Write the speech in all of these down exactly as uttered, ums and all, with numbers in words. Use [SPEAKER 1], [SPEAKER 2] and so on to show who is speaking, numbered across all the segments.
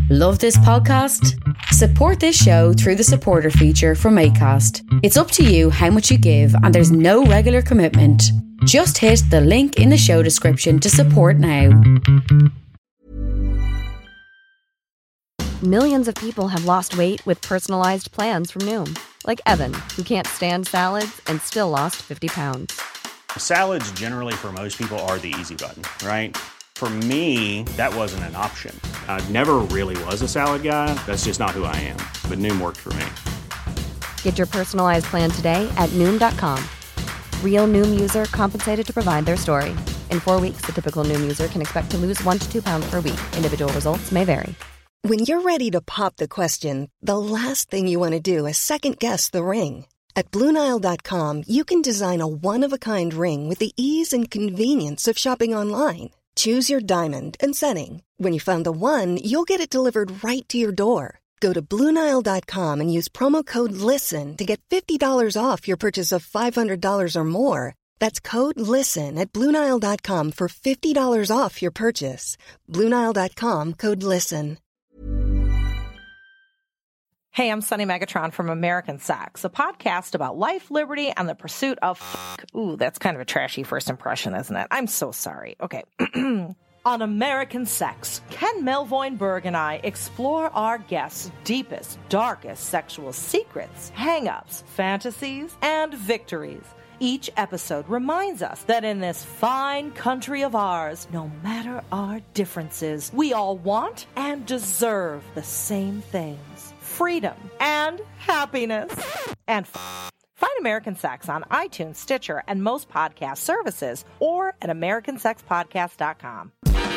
[SPEAKER 1] Love this podcast? Support this show through the supporter feature from Acast. It's up to you how much you give and there's no regular commitment. Just hit the link in the show description to support now.
[SPEAKER 2] Millions of people have lost weight with personalized plans from Noom. Like Evan, who can't stand salads and still lost fifty pounds.
[SPEAKER 3] Salads generally for most people are the easy button, right? For me, that wasn't an option. I never really was a salad guy. That's just not who I am. But Noom worked for me.
[SPEAKER 2] Get your personalized plan today at Noom dot com. Real Noom user compensated to provide their story. In four weeks, the typical Noom user can expect to lose one to two pounds per week. Individual results may vary.
[SPEAKER 4] When you're ready to pop the question, the last thing you want to do is second-guess the ring. At Blue Nile dot com, you can design a one-of-a-kind ring with the ease and convenience of shopping online. Choose your diamond and setting. When you find the one, you'll get it delivered right to your door. Go to Blue Nile dot com and use promo code LISTEN to get fifty dollars off your purchase of five hundred dollars or more. That's code LISTEN at Blue Nile dot com for fifty dollars off your purchase. Blue Nile dot com, code LISTEN.
[SPEAKER 5] Hey, I'm Sunny Megatron from American Sex, a podcast about life, liberty, and the pursuit of fuck. Ooh, that's kind of a trashy first impression, isn't it? I'm so sorry. Okay. On American Sex, Ken Melvoin-Berg and I explore our guests' deepest, darkest sexual secrets, hang-ups, fantasies, and victories. Each episode reminds us that in this fine country of ours, no matter our differences, we all want and deserve the same things. Freedom and happiness. And f- find American Sex on iTunes, Stitcher, and most podcast services, or at american sex podcast dot com.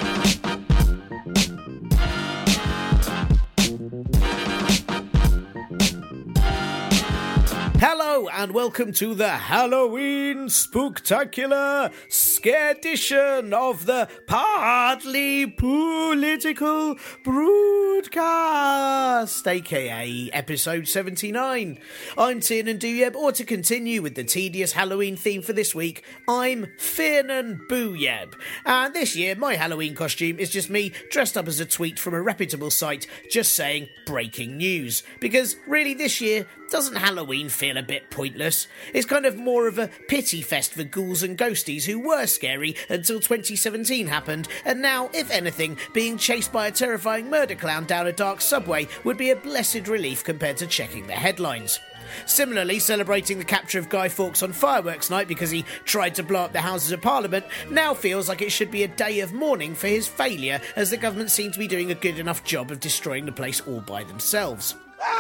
[SPEAKER 6] Hello and welcome to the Halloween Spooktacular Scare-edition of the Partly Political Broadcast, aka episode seventy-nine. I'm Tiernan Douieb, or to continue with the tedious Halloween theme for this week, I'm Fearnan Booyeb. And this year, my Halloween costume is just me dressed up as a tweet from a reputable site just saying breaking news. Because really this year, doesn't Halloween feel a bit pointless? It's kind of more of a pity fest for ghouls and ghosties who were scary until twenty seventeen happened, and now, if anything, being chased by a terrifying murder clown down a dark subway would be a blessed relief compared to checking the headlines. Similarly, celebrating the capture of Guy Fawkes on fireworks night because he tried to blow up the Houses of Parliament now feels like it should be a day of mourning for his failure, as the government seem to be doing a good enough job of destroying the place all by themselves.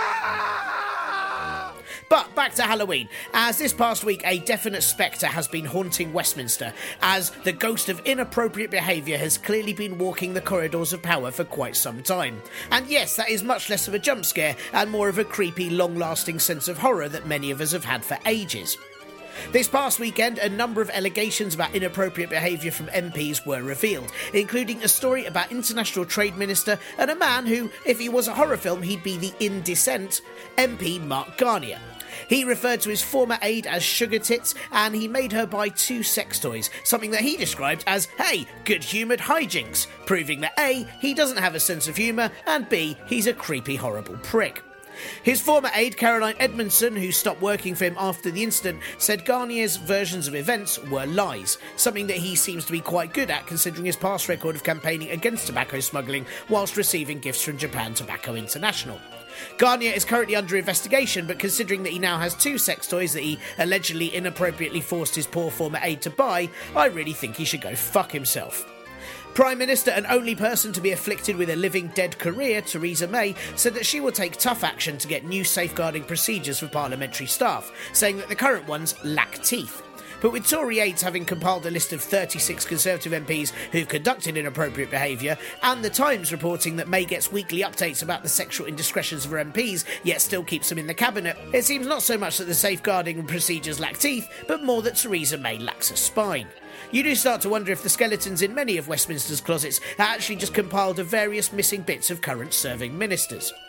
[SPEAKER 6] But back to Halloween, as this past week a definite spectre has been haunting Westminster, as the ghost of inappropriate behaviour has clearly been walking the corridors of power for quite some time. And yes, that is much less of a jump scare and more of a creepy, long-lasting sense of horror that many of us have had for ages. This past weekend, a number of allegations about inappropriate behaviour from M Ps were revealed, including a story about International Trade Minister and a man who, if he was a horror film, he'd be the in dissent, M P Mark Garnier. He referred to his former aide as Sugar Tits, and he made her buy two sex toys, something that he described as, hey, good-humoured hijinks, proving that A, he doesn't have a sense of humour, and B, he's a creepy, horrible prick. His former aide, Caroline Edmondson, who stopped working for him after the incident, said Garnier's versions of events were lies, something that he seems to be quite good at considering his past record of campaigning against tobacco smuggling whilst receiving gifts from Japan Tobacco International. Garnier is currently under investigation, but considering that he now has two sex toys that he allegedly inappropriately forced his poor former aide to buy, I really think he should go fuck himself. Prime Minister and only person to be afflicted with a living dead career, Theresa May, said that she will take tough action to get new safeguarding procedures for parliamentary staff, saying that the current ones lack teeth. But with Tory aides having compiled a list of thirty-six Conservative M Ps who've conducted inappropriate behaviour, and The Times reporting that May gets weekly updates about the sexual indiscretions of her M Ps, yet still keeps them in the cabinet, it seems not so much that the safeguarding procedures lack teeth, but more that Theresa May lacks a spine. You do start to wonder if the skeletons in many of Westminster's closets are actually just compiled of various missing bits of current serving ministers.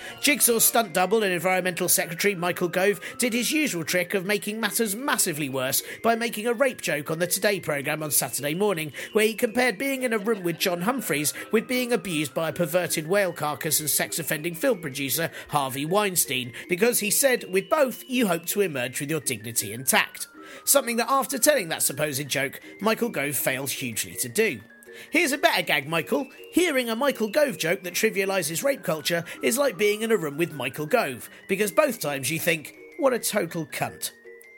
[SPEAKER 6] Jigsaw's stunt double and Environmental Secretary Michael Gove did his usual trick of making matters massively worse by making a rape joke on the Today programme on Saturday morning, where he compared being in a room with John Humphreys with being abused by a perverted whale carcass and sex-offending film producer Harvey Weinstein, because he said, with both, you hope to emerge with your dignity intact. Something that after telling that supposed joke, Michael Gove failed hugely to do. Here's a better gag, Michael. Hearing a Michael Gove joke that trivialises rape culture is like being in a room with Michael Gove, because both times you think, what a total cunt.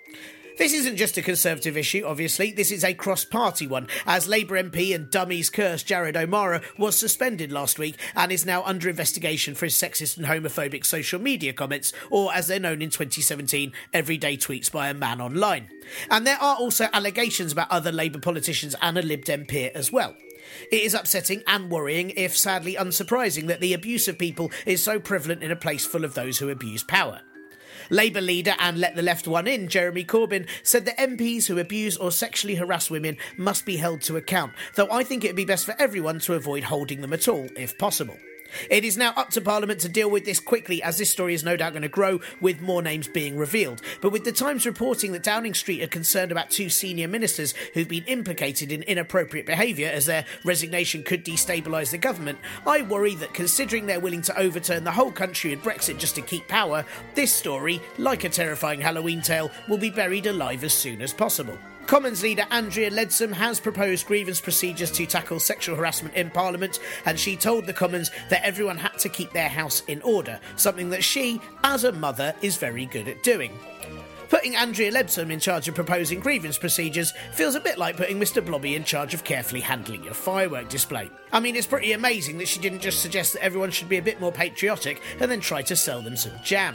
[SPEAKER 6] This isn't just a Conservative issue, obviously, this is a cross-party one, as Labour M P and Dummies curse Jared O'Mara was suspended last week and is now under investigation for his sexist and homophobic social media comments, or as they're known in twenty seventeen, everyday tweets by a man online. And there are also allegations about other Labour politicians and a Lib Dem peer as well. It is upsetting and worrying, if sadly unsurprising, that the abuse of people is so prevalent in a place full of those who abuse power. Labour leader and let the left one in, Jeremy Corbyn, said that M Ps who abuse or sexually harass women must be held to account, though I think it would be best for everyone to avoid holding them at all, if possible. It is now up to Parliament to deal with this quickly, as this story is no doubt going to grow with more names being revealed. But with the Times reporting that Downing Street are concerned about two senior ministers who've been implicated in inappropriate behaviour as their resignation could destabilise the government, I worry that considering they're willing to overturn the whole country and Brexit just to keep power, this story, like a terrifying Halloween tale, will be buried alive as soon as possible. Commons leader Andrea Leadsom has proposed grievance procedures to tackle sexual harassment in Parliament, and she told the Commons that everyone had to keep their house in order, something that she, as a mother, is very good at doing. Putting Andrea Leadsom in charge of proposing grievance procedures feels a bit like putting Mister Blobby in charge of carefully handling your firework display. I mean, it's pretty amazing that she didn't just suggest that everyone should be a bit more patriotic and then try to sell them some jam.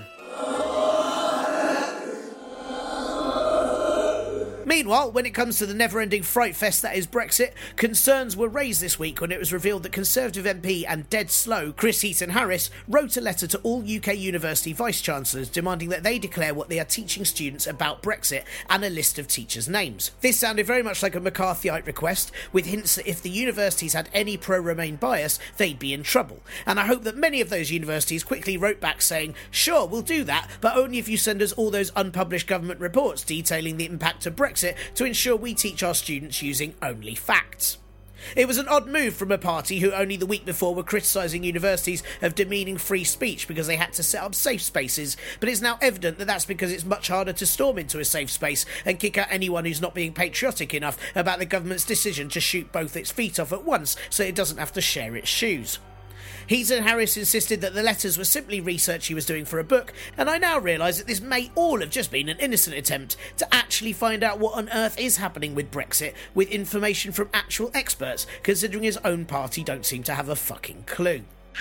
[SPEAKER 6] Meanwhile, when it comes to the never-ending fright fest that is Brexit, concerns were raised this week when it was revealed that Conservative M P and dead slow Chris Heaton-Harris wrote a letter to all U K university vice-chancellors demanding that they declare what they are teaching students about Brexit and a list of teachers' names. This sounded very much like a McCarthyite request, with hints that if the universities had any pro-Remain bias, they'd be in trouble. And I hope that many of those universities quickly wrote back saying, sure, we'll do that, but only if you send us all those unpublished government reports detailing the impact of Brexit to ensure we teach our students using only facts. It was an odd move from a party who only the week before were criticising universities of demeaning free speech because they had to set up safe spaces, but it's now evident that that's because it's much harder to storm into a safe space and kick out anyone who's not being patriotic enough about the government's decision to shoot both its feet off at once so it doesn't have to share its shoes. Heaton-Harris insisted that the letters were simply research he was doing for a book, and I now realise that this may all have just been an innocent attempt to actually find out what on earth is happening with Brexit with information from actual experts, considering his own party don't seem to have a fucking clue.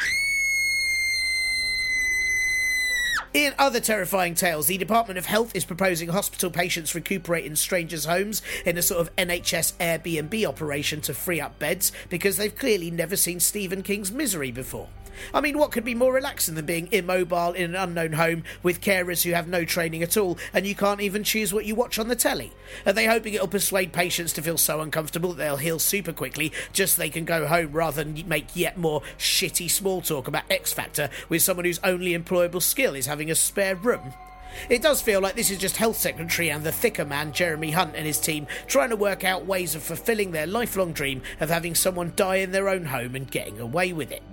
[SPEAKER 6] In other terrifying tales, the Department of Health is proposing hospital patients recuperate in strangers' homes in a sort of N H S Airbnb operation to free up beds because they've clearly never seen Stephen King's Misery before. I mean, what could be more relaxing than being immobile in an unknown home with carers who have no training at all and you can't even choose what you watch on the telly? Are they hoping it'll persuade patients to feel so uncomfortable that they'll heal super quickly just so they can go home rather than make yet more shitty small talk about X Factor with someone whose only employable skill is having a spare room? It does feel like this is just Health Secretary and the thicker man, Jeremy Hunt, and his team trying to work out ways of fulfilling their lifelong dream of having someone die in their own home and getting away with it.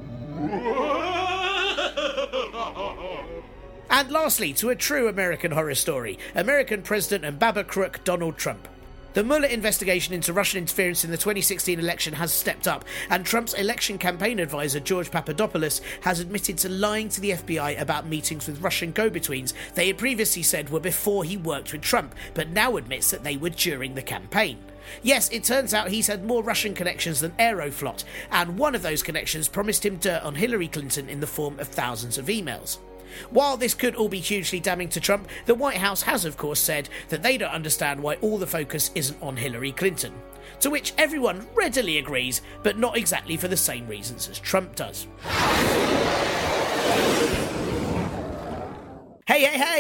[SPEAKER 6] And lastly, to a true American horror story, American President and Baba Crook Donald Trump. The Mueller investigation into Russian interference in the twenty sixteen election has stepped up, and Trump's election campaign advisor George Papadopoulos has admitted to lying to the F B I about meetings with Russian go-betweens they had previously said were before he worked with Trump, but now admits that they were during the campaign. Yes, it turns out he's had more Russian connections than Aeroflot, and one of those connections promised him dirt on Hillary Clinton in the form of thousands of emails. While this could all be hugely damning to Trump, the White House has of course said that they don't understand why all the focus isn't on Hillary Clinton. To which everyone readily agrees, but not exactly for the same reasons as Trump does. Hey, hey, hey!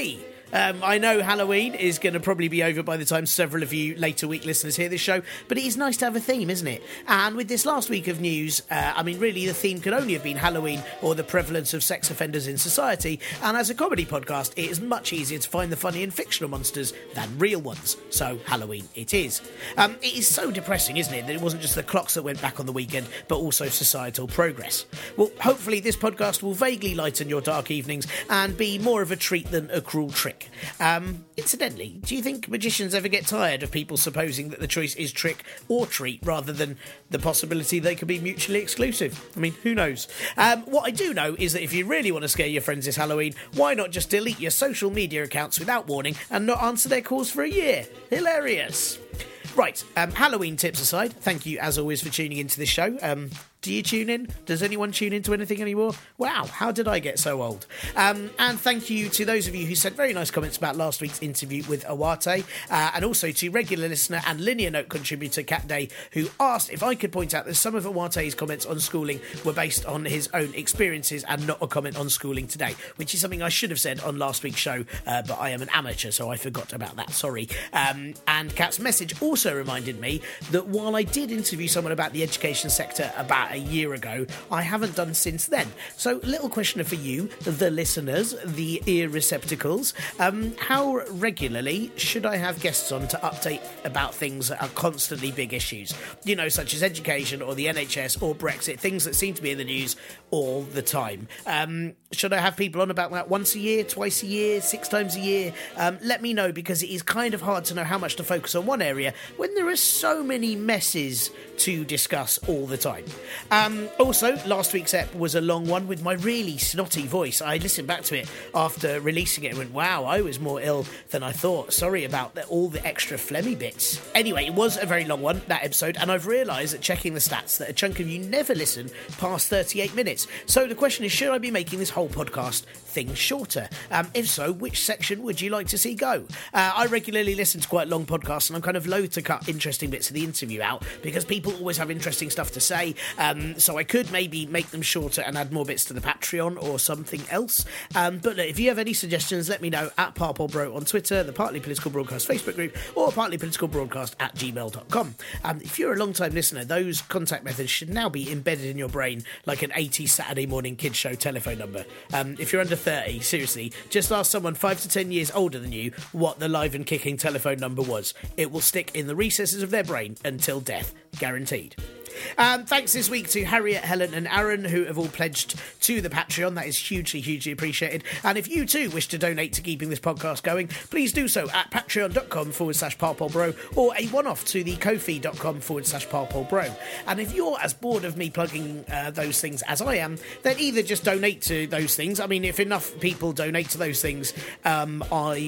[SPEAKER 6] Um, I know Halloween is going to probably be over by the time several of you later week listeners hear this show, but it is nice to have a theme, isn't it? And with this last week of news, uh, I mean, really the theme could only have been Halloween or the prevalence of sex offenders in society, and as a comedy podcast, it is much easier to find the funny and fictional monsters than real ones. So Halloween it is. Um, it is so depressing, isn't it, that it wasn't just the clocks that went back on the weekend, but also societal progress. Well, hopefully this podcast will vaguely lighten your dark evenings and be more of a treat than a cruel trick. Um, incidentally, do you think magicians ever get tired of people supposing that the choice is trick or treat rather than the possibility they could be mutually exclusive? I mean, who knows? Um, what I do know is that if you really want to scare your friends this Halloween, why not just delete your social media accounts without warning and not answer their calls for a year? Hilarious. Right, um, Halloween tips aside, thank you as always for tuning into this show. Um, do you tune in? Does anyone tune into anything anymore? Wow, how did I get so old? Um, and thank you to those of you who sent very nice comments about last week's interview with Awate, uh, and also to regular listener and Linear Note contributor Kat Day, who asked if I could point out that some of Awate's comments on schooling were based on his own experiences and not a comment on schooling today, which is something I should have said on last week's show, uh, but I am an amateur, so I forgot about that, sorry. Um, and Kat's message also reminded me that while I did interview someone about the education sector about a year ago, I haven't done since then. So, little question for you, the listeners, the ear receptacles. Um, how regularly should I have guests on to update about things that are constantly big issues? You know, such as education or the N H S or Brexit, things that seem to be in the news all the time. Um, should I have people on about that once a year, twice a year, six times a year? Um, let me know, because it is kind of hard to know how much to focus on one area when there are so many messes to discuss all the time. Um, also, last week's ep was a long one with my really snotty voice. I listened back to it after releasing it and went, wow, I was more ill than I thought. Sorry about the, all the extra phlegmy bits. Anyway, it was a very long one, that episode, and I've realised that checking the stats that a chunk of you never listen past thirty-eight minutes. So the question is, should I be making this whole podcast thing shorter? Um, if so, which section would you like to see go? Uh, I regularly listen to quite long podcasts, and I'm kind of loath to cut interesting bits of the interview out because people always have interesting stuff to say. Um, so I could maybe make them shorter and add more bits to the Patreon or something else. Um, but look, if you have any suggestions, let me know at ParpleBro on Twitter, the Partly Political Broadcast Facebook group, or partlypoliticalbroadcast at gmail dot com. Um, if you're a long-time listener, those contact methods should now be embedded in your brain like an eighties Saturday morning kids show telephone number. Um, if you're under thirty, seriously, just ask someone five to ten years older than you what the live and kicking telephone number was. It will stick in the recesses of their brain until death, guaranteed. Um, thanks this week to Harriet, Helen and Aaron, who have all pledged to the Patreon. That is hugely, hugely appreciated. And if you too wish to donate to keeping this podcast going, please do so at patreon.com forward slash parpolebro or a one-off to the ko-fi.com forward slash parpolebro. And if you're as bored of me plugging uh, those things as I am, then either just donate to those things. I mean, if enough people donate to those things, um,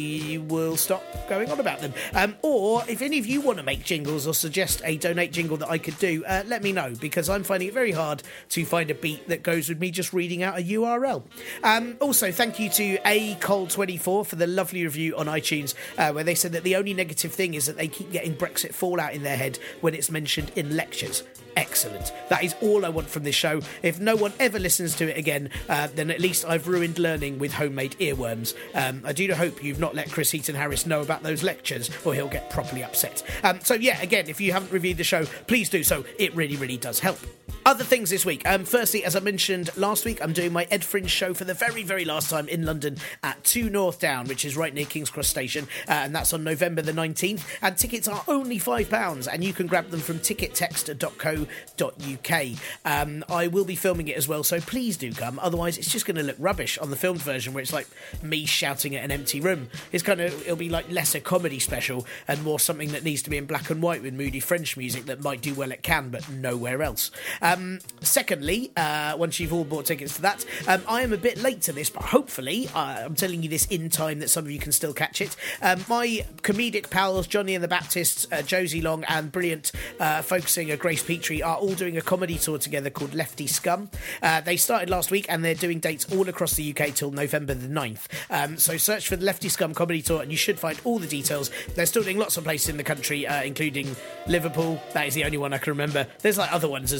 [SPEAKER 6] I will stop going on about them. Um, or if any of you want to make jingles or suggest a donate jingle that I could do, uh, let me know, because I'm finding it very hard to find a beat that goes with me just reading out a U R L. Um, also, thank you to A Cole twenty-four for the lovely review on iTunes, uh, where they said that the only negative thing is that they keep getting Brexit fallout in their head when it's mentioned in lectures. Excellent. That is all I want from this show. If no one ever listens to it again, uh, then at least I've ruined learning with homemade earworms. Um, I do hope you've not let Chris Heaton Harris know about those lectures, or he'll get properly upset. Um, so yeah, again, if you haven't reviewed the show, please do so. It really, really does help. Other things this week. Um, firstly, as I mentioned last week, I'm doing my Ed Fringe show for the very, very last time in London at two North Down, which is right near King's Cross Station, uh, and that's on November the nineteenth. And tickets are only five pounds, and you can grab them from ticket text dot co dot uk. Um, I will be filming it as well, so please do come. Otherwise, it's just going to look rubbish on the filmed version, where it's like me shouting at an empty room. It's kind of, it'll be like less a comedy special and more something that needs to be in black and white with moody French music that might do well at Cannes, but nowhere else. Um, secondly, uh, once you've all bought tickets to that, um, I am a bit late to this, but hopefully, uh, I'm telling you this in time that some of you can still catch it. Um, my comedic pals, Johnny and the Baptists, uh, Josie Long, and brilliant uh, folk singer Grace Petrie are all doing a comedy tour together called Lefty Scum. Uh, they started last week, and they're doing dates all across the U K till November the ninth. Um, so search for the Lefty Scum comedy tour, and you should find all the details. They're still doing lots of places in the country, uh, including Liverpool. That is the only one I can remember. There's like other ones as well, but I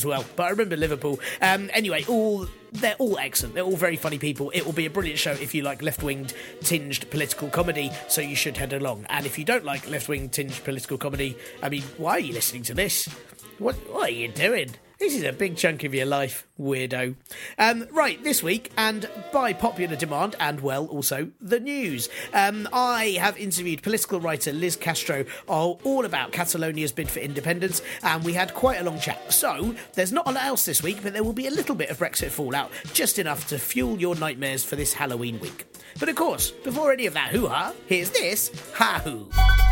[SPEAKER 6] I remember Liverpool. Um, anyway, all they're all excellent. They're all very funny people. It will be a brilliant show if you like left-winged tinged political comedy, so you should head along. And if you don't like left-wing tinged political comedy, I mean, why are you listening to this? What, what are you doing? This is a big chunk of your life, weirdo. Um, right, this week, and by popular demand, and, well, also the news. Um, I have interviewed political writer Liz Castro all, all about Catalonia's bid for independence, and we had quite a long chat. So, there's not a lot else this week, but there will be a little bit of Brexit fallout, just enough to fuel your nightmares for this Halloween week. But of course, before any of that hoo-ha, here's this ha-hoo.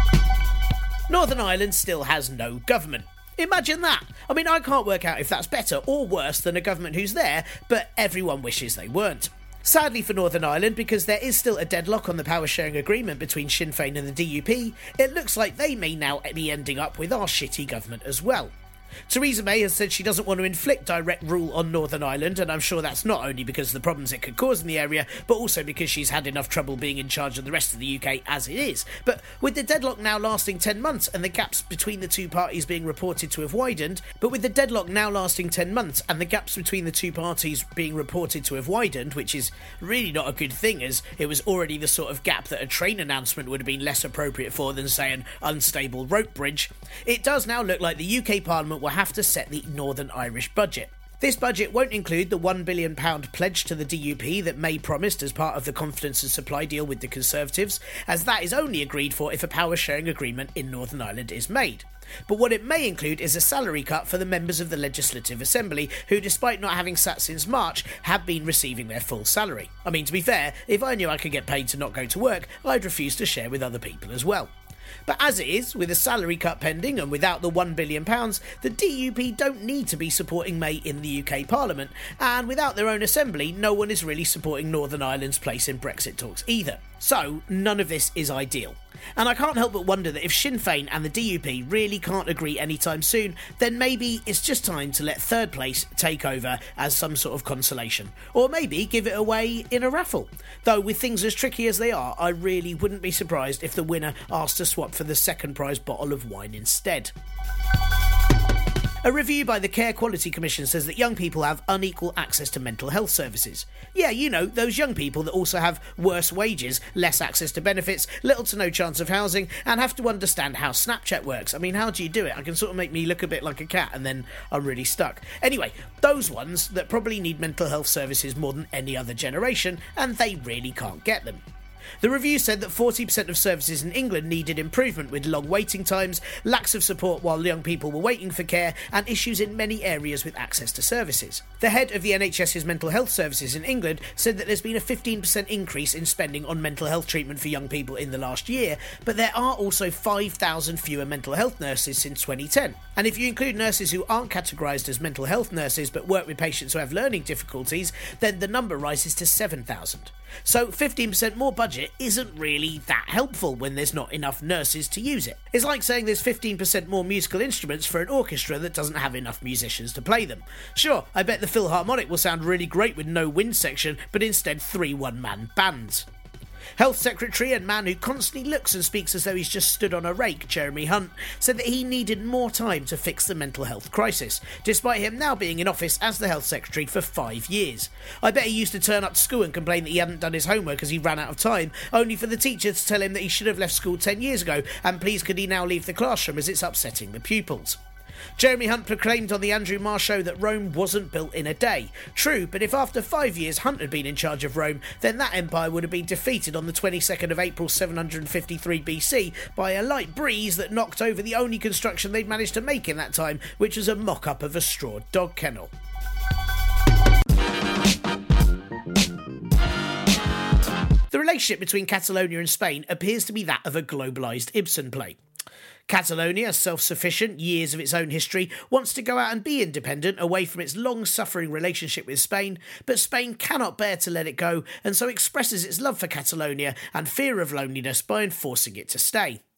[SPEAKER 6] Northern Ireland still has no government. Imagine that. I mean, I can't work out if that's better or worse than a government who's there, but everyone wishes they weren't. Sadly for Northern Ireland, because there is still a deadlock on the power-sharing agreement between Sinn Féin and the D U P, it looks like they may now be ending up with our shitty government as well. Theresa May has said she doesn't want to inflict direct rule on Northern Ireland, and I'm sure that's not only because of the problems it could cause in the area, but also because she's had enough trouble being in charge of the rest of the U K as it is. But with the deadlock now lasting ten months and the gaps between the two parties being reported to have widened, but with the deadlock now lasting ten months and the gaps between the two parties being reported to have widened, which is really not a good thing, as it was already the sort of gap that a train announcement would have been less appropriate for than, say, an unstable rope bridge, it does now look like the U K Parliament will have to set the Northern Irish budget. This budget won't include the one billion pounds pledge to the D U P that May promised as part of the confidence and supply deal with the Conservatives, as that is only agreed for if a power-sharing agreement in Northern Ireland is made. But what it may include is a salary cut for the members of the Legislative Assembly, who, despite not having sat since March, have been receiving their full salary. I mean, to be fair, if I knew I could get paid to not go to work, I'd refuse to share with other people as well. But as it is, with a salary cut pending and without the one billion pounds, the D U P don't need to be supporting May in the U K Parliament, and without their own assembly, no one is really supporting Northern Ireland's place in Brexit talks either. So, none of this is ideal. And I can't help but wonder that if Sinn Féin and the D U P really can't agree anytime soon, then maybe it's just time to let third place take over as some sort of consolation. Or maybe give it away in a raffle. Though with things as tricky as they are, I really wouldn't be surprised if the winner asked to swap for the second prize bottle of wine instead. A review by the Care Quality Commission says that young people have unequal access to mental health services. Yeah, you know, those young people that also have worse wages, less access to benefits, little to no chance of housing, and have to understand how Snapchat works. I mean, how do you do it? I can sort of make me look a bit like a cat and then I'm really stuck. Anyway, those ones that probably need mental health services more than any other generation, and they really can't get them. The review said that forty percent of services in England needed improvement, with long waiting times, lacks of support while young people were waiting for care, and issues in many areas with access to services. The head of the N H S's mental health services in England said that there's been a fifteen percent increase in spending on mental health treatment for young people in the last year, but there are also five thousand fewer mental health nurses since twenty ten. And if you include nurses who aren't categorised as mental health nurses but work with patients who have learning difficulties, then the number rises to seven thousand. So fifteen percent more budget isn't really that helpful when there's not enough nurses to use it. It's like saying there's fifteen percent more musical instruments for an orchestra that doesn't have enough musicians to play them. Sure, I bet the Philharmonic will sound really great with no wind section, but instead three one-man bands. Health Secretary and man who constantly looks and speaks as though he's just stood on a rake, Jeremy Hunt, said that he needed more time to fix the mental health crisis, despite him now being in office as the Health Secretary for five years. I bet he used to turn up to school and complain that he hadn't done his homework as he ran out of time, only for the teacher to tell him that he should have left school ten years ago, and please could he now leave the classroom as it's upsetting the pupils. Jeremy Hunt proclaimed on the Andrew Marr Show that Rome wasn't built in a day. True, but if after five years Hunt had been in charge of Rome, then that empire would have been defeated on the twenty-second of April seven hundred fifty-three B C by a light breeze that knocked over the only construction they'd managed to make in that time, which was a mock-up of a straw dog kennel. The relationship between Catalonia and Spain appears to be that of a globalised Ibsen play. Catalonia, self-sufficient, years of its own history, wants to go out and be independent away from its long-suffering relationship with Spain, but Spain cannot bear to let it go, and so expresses its love for Catalonia and fear of loneliness by enforcing it to stay.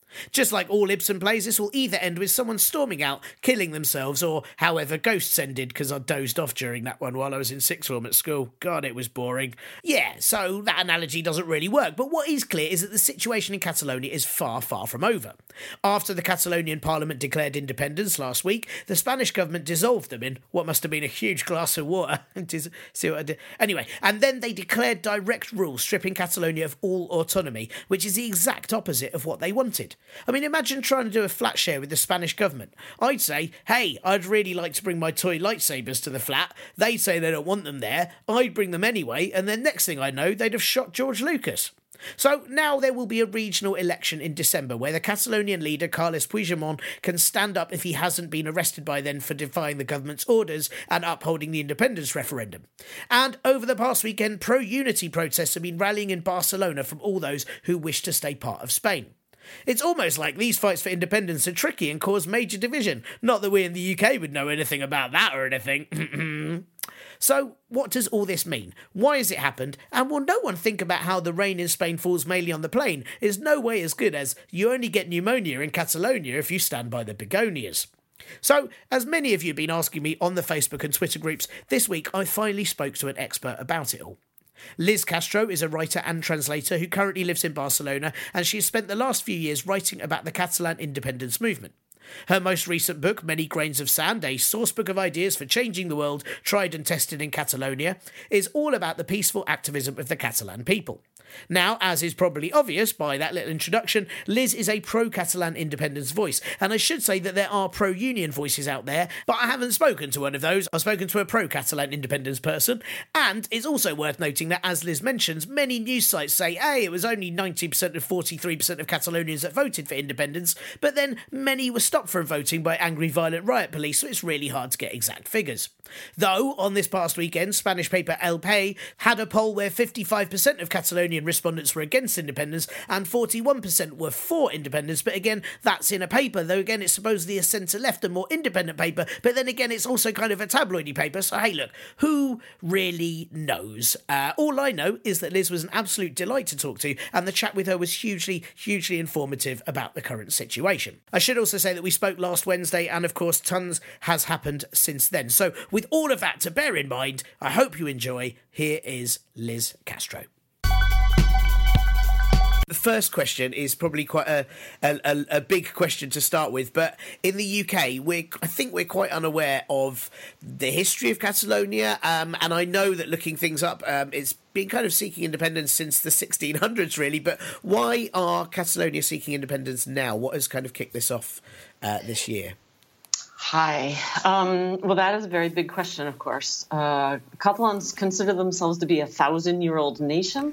[SPEAKER 6] Just like all Ibsen plays, this will either end with someone storming out, killing themselves, or however Ghosts ended, because I dozed off during that one while I was in sixth form at school. God, it was boring. Yeah, so that analogy doesn't really work, but what is clear is that the situation in Catalonia is far, far from over. After the Catalonian Parliament declared independence last week, the Spanish government dissolved them in what must have been a huge glass of water. See what I did? Anyway, and then they declared direct rule, stripping Catalonia of all autonomy, which is the exact opposite of what they wanted. I mean, imagine trying to do a flat share with the Spanish government. I'd say, hey, I'd really like to bring my toy lightsabers to the flat. They'd say they don't want them there. I'd bring them anyway, and then next thing I know, they'd have shot George Lucas. So now there will be a regional election in December where the Catalonian leader Carles Puigdemont can stand up if he hasn't been arrested by then for defying the government's orders and upholding the independence referendum. And over the past weekend, pro-unity protests have been rallying in Barcelona from all those who wish to stay part of Spain. It's almost like these fights for independence are tricky and cause major division. Not that we in the U K would know anything about that or anything. So, what does all this mean? Why has it happened? And will no one think about how the rain in Spain falls mainly on the plain is no way as good as you only get pneumonia in Catalonia if you stand by the begonias? So, as many of you have been asking me on the Facebook and Twitter groups, this week I finally spoke to an expert about it all. Liz Castro is a writer and translator who currently lives in Barcelona, and she has spent the last few years writing about the Catalan independence movement. Her most recent book, Many Grains of Sand, a sourcebook of ideas for changing the world, tried and tested in Catalonia, is all about the peaceful activism of the Catalan people. Now, as is probably obvious by that little introduction, Liz is a pro-Catalan independence voice, and I should say that there are pro-union voices out there, but I haven't spoken to one of those. I've spoken to a pro-Catalan independence person, and it's also worth noting that, as Liz mentions, many news sites say, hey, it was only ninety percent of forty-three percent of Catalonians that voted for independence, but then many were stopped from voting by angry violent riot police, so it's really hard to get exact figures. Though, on this past weekend, Spanish paper El País had a poll where fifty-five percent of Catalonian respondents were against independence and forty-one percent were for independence, but again, that's in a paper, though again, it's supposedly a centre-left and more independent paper, but then again, it's also kind of a tabloidy paper, so hey, look, who really knows? Uh, all I know is that Liz was an absolute delight to talk to, and the chat with her was hugely, hugely informative about the current situation. I should also say that we spoke last Wednesday, and of course, tons has happened since then. So, with all of that to bear in mind, I hope you enjoy. Here is Liz Castro. The first question is probably quite a, a, a big question to start with, but in the U K, we're, I think we're quite unaware of the history of Catalonia, um, and I know that looking things up, um, it's been kind of seeking independence since the sixteen hundreds, really, but why are Catalonia seeking independence now? What has kind of kicked this off uh, this year?
[SPEAKER 7] Hi. Um, well, that is a very big question, of course. Uh, Catalans consider themselves to be a thousand-year-old nation.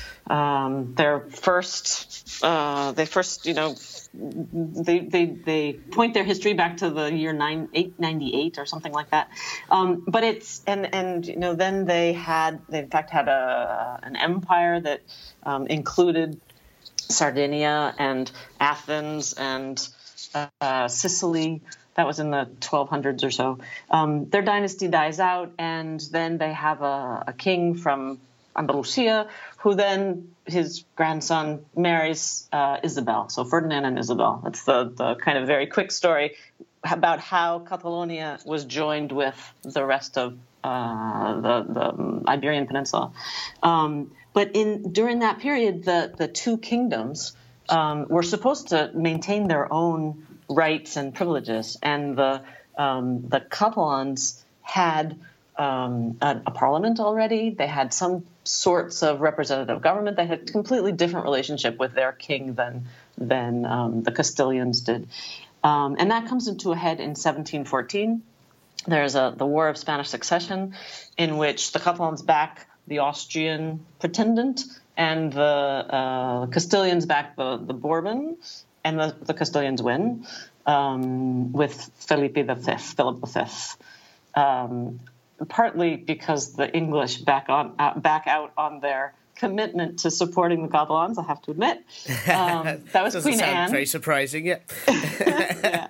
[SPEAKER 7] Um, their first, uh, they first, you know, they, they they point their history back to the year nine eight ninety eight or something like that. Um, but it's and and you know then they had they in fact had a an empire that um, included Sardinia and Athens and uh, Sicily. That was in the twelve hundreds or so. Um, their dynasty dies out, and then they have a, a king from Andalusia, who then his grandson marries uh, Isabel. So Ferdinand and Isabel. That's the, the kind of very quick story about how Catalonia was joined with the rest of uh, the, the Iberian Peninsula. Um, but in during that period, the, the two kingdoms um, were supposed to maintain their own rights and privileges, and the um, the Catalans had um, a, a parliament already. They had some sorts of representative government. They had a completely different relationship with their king than than um, the Castilians did, um, and that comes into a head in seventeen fourteen. There's a the War of Spanish Succession, in which the Catalans back the Austrian pretendant, and the uh, Castilians back the the Bourbon. And the, the Castilians win um, with Felipe the Fifth, Philip the Fifth, um, partly because the English back on uh, back out on their commitment to supporting the Catalans. I have to admit, um, that was Queen
[SPEAKER 6] sound
[SPEAKER 7] Anne.
[SPEAKER 6] Very surprising, yeah.
[SPEAKER 7] yeah.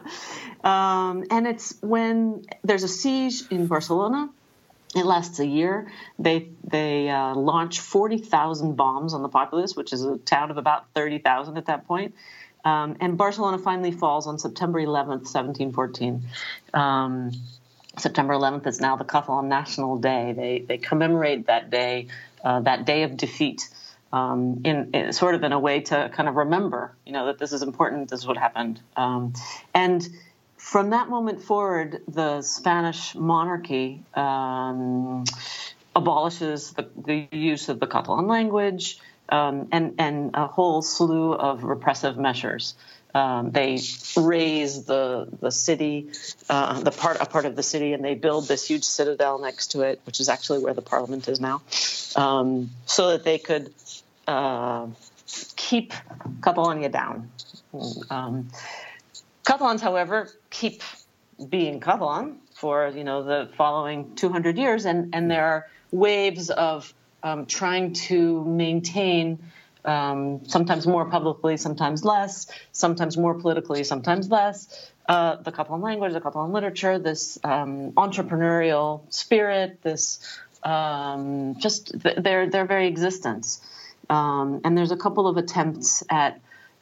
[SPEAKER 7] Um, and it's when there's a siege in Barcelona. It lasts a year. They they uh, launch forty thousand bombs on the populace, which is a town of about thirty thousand at that point. Um, and Barcelona finally falls on September eleventh, seventeen fourteen. Um, September eleventh is now the Catalan National Day. They they commemorate that day, uh, that day of defeat, um, in, in sort of in a way to kind of remember, you know, that this is important. This is what happened. Um, and from that moment forward, the Spanish monarchy um, abolishes the, the use of the Catalan language um, and and a whole slew of repressive measures. Um, they raze the the city, uh, the part a part of the city, and they build this huge citadel next to it, which is actually where the parliament is now, um, so that they could uh, keep Catalonia down. Um, Catalans, however, keep being Catalan for you know the following two hundred years, and and there are waves of um, trying to maintain. Um, sometimes more publicly, sometimes less, sometimes more politically, sometimes less, uh, the Catalan language, the Catalan literature, this um, entrepreneurial spirit, this um, just th- their their very existence. Um, and there's a couple of attempts at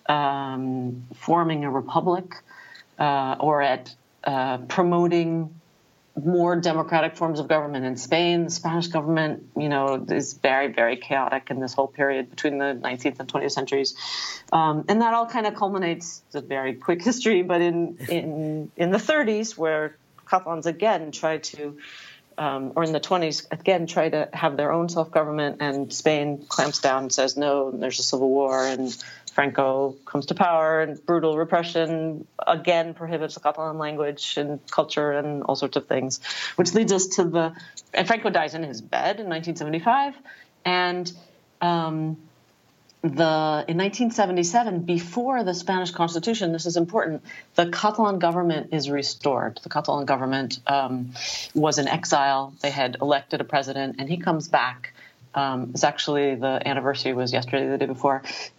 [SPEAKER 7] um, forming a republic uh, or at uh, promoting more democratic forms of government in Spain. The Spanish government, you know, is very, very chaotic in this whole period between the nineteenth and twentieth centuries. Um, and that all kind of culminates, it's a very quick history, but in, in, in the thirties, where Catalans again try to, um, or in the twenties, again try to have their own self-government, and Spain clamps down and says no, and there's a civil war, and Franco comes to power, and brutal repression again prohibits the Catalan language and culture and all sorts of things, which leads us to the. And Franco dies in his bed in nineteen seventy-five, and um, the in nineteen seventy-seven, before the Spanish Constitution, this is important. The Catalan government is restored. The Catalan government um, was in exile. They had elected a president, and he comes back. Um, it's actually the anniversary was yesterday, the day before,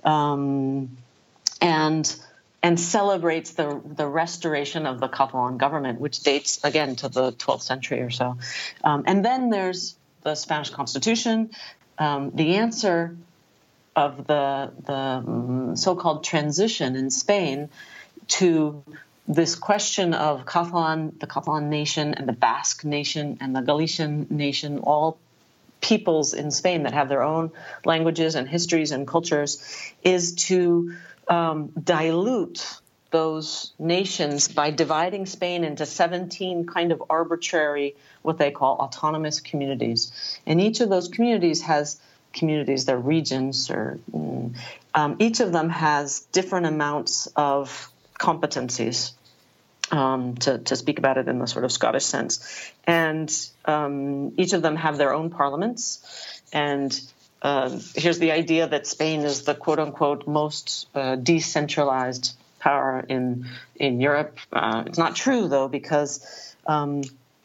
[SPEAKER 7] um, and and celebrates the the restoration of the Catalan government, which dates again to the twelfth century or so. Um, and then there's the Spanish Constitution. Um, the answer of the the um, so-called transition in Spain to this question of Catalan, the Catalan nation, and the Basque nation, and the Galician nation, all peoples in Spain that have their own languages and histories and cultures, is to um, dilute those nations by dividing Spain into seventeen kind of arbitrary, what they call autonomous communities. And each of those communities has communities, they're regions, or um, each of them has different amounts of competencies. Um, to, to speak about it in the sort of Scottish sense. And um, each of them have their own parliaments. And uh, here's the idea that Spain is the quote-unquote most uh, decentralized power in in Europe. Uh, it's not true, though, because um,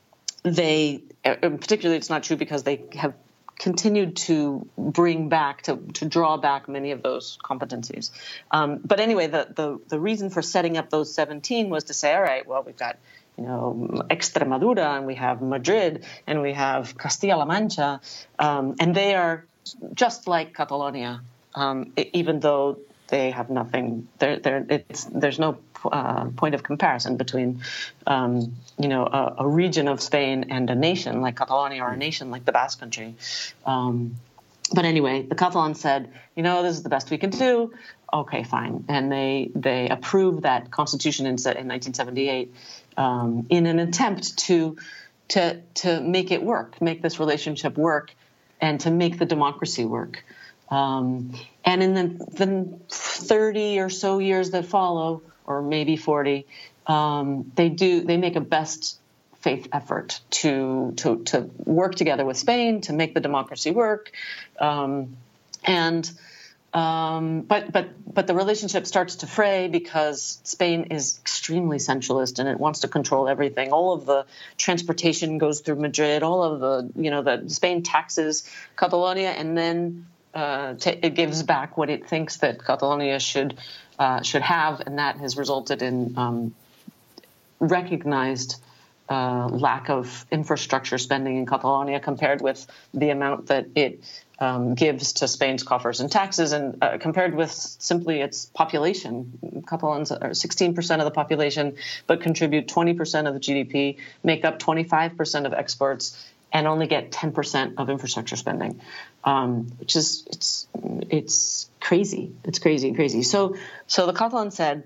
[SPEAKER 7] they, particularly it's not true because they have continued to bring back, to, to draw back many of those competencies. Um, but anyway, the, the, the reason for setting up those seventeen was to say, all right, well, we've got, you know, Extremadura, and we have Madrid, and we have Castilla-La Mancha, um, and they are just like Catalonia, um, even though they have nothing, they're, they're, it's, there's no uh, point of comparison between, um, you know, a, a region of Spain and a nation like Catalonia, or a nation like the Basque Country. Um, but anyway, the Catalans said, you know, this is the best we can do. Okay, fine. And they they approved that constitution in, in nineteen seventy-eight um, in an attempt to to to make it work, make this relationship work, and to make the democracy work. Um, and in the, the thirty or so years that follow, or maybe forty, um, they do they make a best faith effort to to to work together with Spain to make the democracy work, um, and um, but but but the relationship starts to fray because Spain is extremely centralist and it wants to control everything. All of the transportation goes through Madrid. All of the you know the Spain taxes Catalonia, and then Uh, t- it gives back what it thinks that Catalonia should uh, should have, and that has resulted in um, recognized uh, lack of infrastructure spending in Catalonia compared with the amount that it um, gives to Spain's coffers and taxes, and uh, compared with simply its population. Catalans are sixteen percent of the population, but contribute twenty percent of the G D P, make up twenty-five percent of exports, and only get ten percent of infrastructure spending, um, which is it's it's crazy. It's crazy, crazy. So so the Catalans said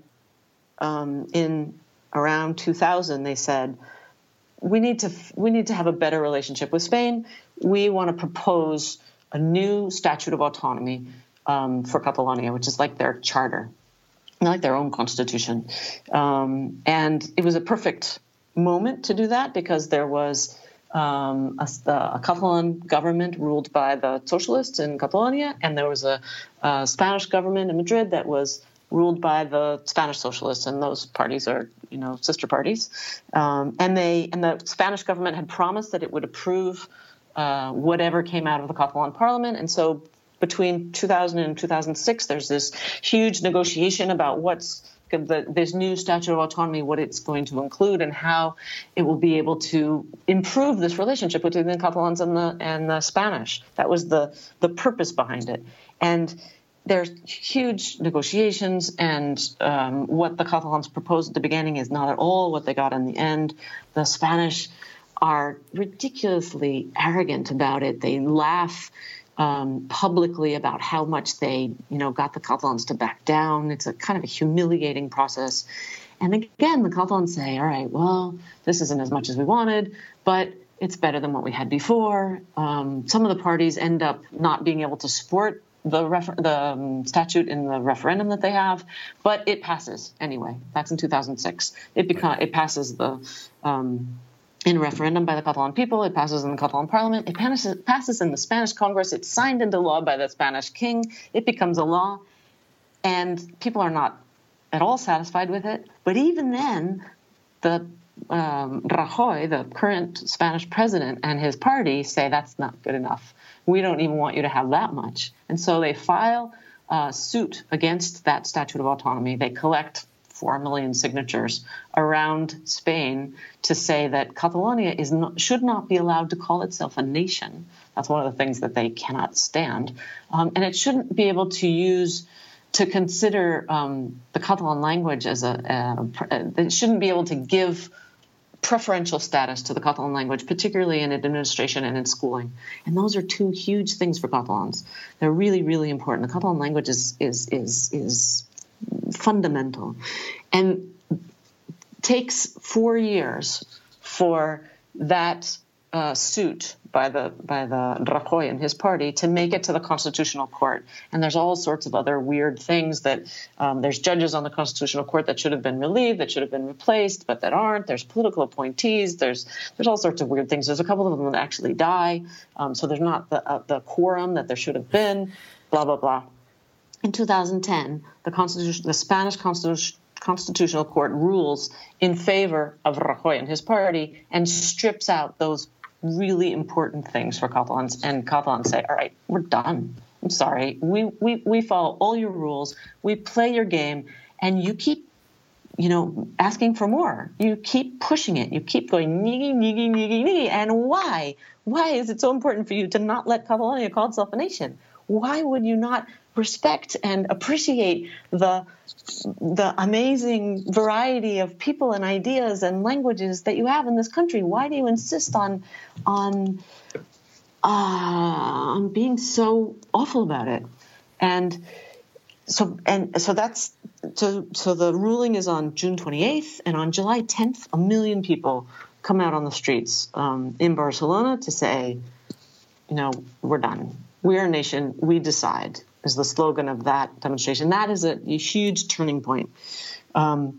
[SPEAKER 7] um, in around two thousand, they said, we need to we need to have a better relationship with Spain. We want to propose a new statute of autonomy um, for Catalonia, which is like their charter, like their own constitution. Um, and it was a perfect moment to do that because there was um, a, a Catalan government ruled by the socialists in Catalonia, and there was a, a Spanish government in Madrid that was ruled by the Spanish socialists, and those parties are, you know, sister parties. Um, and they and the Spanish government had promised that it would approve uh, whatever came out of the Catalan parliament. And so between two thousand and two thousand six, there's this huge negotiation about what's the, this new statute of autonomy, what it's going to include, and how it will be able to improve this relationship between the Catalans and the and the Spanish. That was the the purpose behind it. And there's huge negotiations, and um, what the Catalans proposed at the beginning is not at all what they got in the end. The Spanish are ridiculously arrogant about it. They laugh um, publicly about how much they, you know, got the Catalans to back down. It's a kind of a humiliating process. And again, the Catalans say, all right, well, this isn't as much as we wanted, but it's better than what we had before. Um, some of the parties end up not being able to support the, refer- the um, statute in the referendum that they have, but it passes anyway. That's in two thousand six. It beca- it passes the um, in a referendum by the Catalan people. It passes in the Catalan parliament. It passes, passes in the Spanish Congress. It's signed into law by the Spanish king. It becomes a law, and people are not at all satisfied with it. But even then, the um, Rajoy, the current Spanish president, and his party say that's not good enough. We don't even want you to have that much. And so they file a suit against that statute of autonomy. They collect four million signatures around Spain to say that Catalonia is not, should not be allowed to call itself a nation. That's one of the things that they cannot stand. Um, and it shouldn't be able to use, to consider um, the Catalan language as a, a, it shouldn't be able to give preferential status to the Catalan language, particularly in administration and in schooling. And those are two huge things for Catalans. They're really, really important. The Catalan language is is is is fundamental, and takes four years for that uh, suit by the by the Rajoy and his party to make it to the Constitutional Court. And there's all sorts of other weird things that um, there's judges on the Constitutional Court that should have been relieved, that should have been replaced, but that aren't. There's political appointees. There's there's all sorts of weird things. There's a couple of them that actually die. Um, so there's not the uh, the quorum that there should have been. Blah blah blah. In two thousand ten, the Constitution, the Spanish Constitution. Constitutional Court rules in favor of Rajoy and his party and strips out those really important things for Catalans. And Catalans say, all right, we're done. I'm sorry. We, we, we follow all your rules. We play your game. And you keep, you know, asking for more. You keep pushing it. You keep going, niggy, niggy, niggy, niggy. And why? Why is it so important for you to not let Catalonia call itself a nation? Why would you not respect and appreciate the the amazing variety of people and ideas and languages that you have in this country? Why do you insist on on uh, on being so awful about it? And so and so that's so so the ruling is on June twenty-eighth, and on July tenth, a million people come out on the streets um, in Barcelona to say, you know, we're done. We're a nation. We decide is the slogan of that demonstration. That is a, a huge turning point. Um,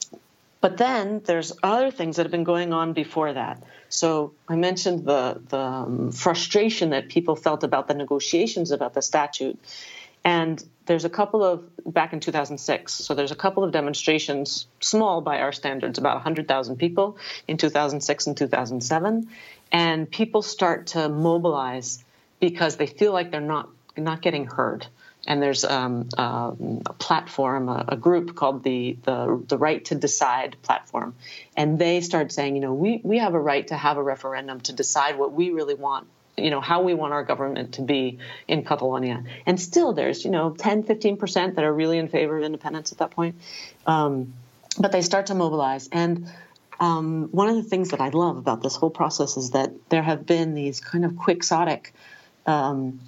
[SPEAKER 7] but then there's other things that have been going on before that. So I mentioned the, the um, frustration that people felt about the negotiations about the statute. And there's a couple of, back in two thousand six, so there's a couple of demonstrations, small by our standards, about one hundred thousand people in two thousand six and two thousand seven. And people start to mobilize because they feel like they're not not getting heard. and there's um, uh, a platform, a, a group called the, the the Right to Decide platform, and they started saying, you know, we we have a right to have a referendum to decide what we really want, you know, how we want our government to be in Catalonia. And still there's, you know, ten, fifteen percent that are really in favor of independence at that point. Um, but they start to mobilize. And um, one of the things that I love about this whole process is that there have been these kind of quixotic um,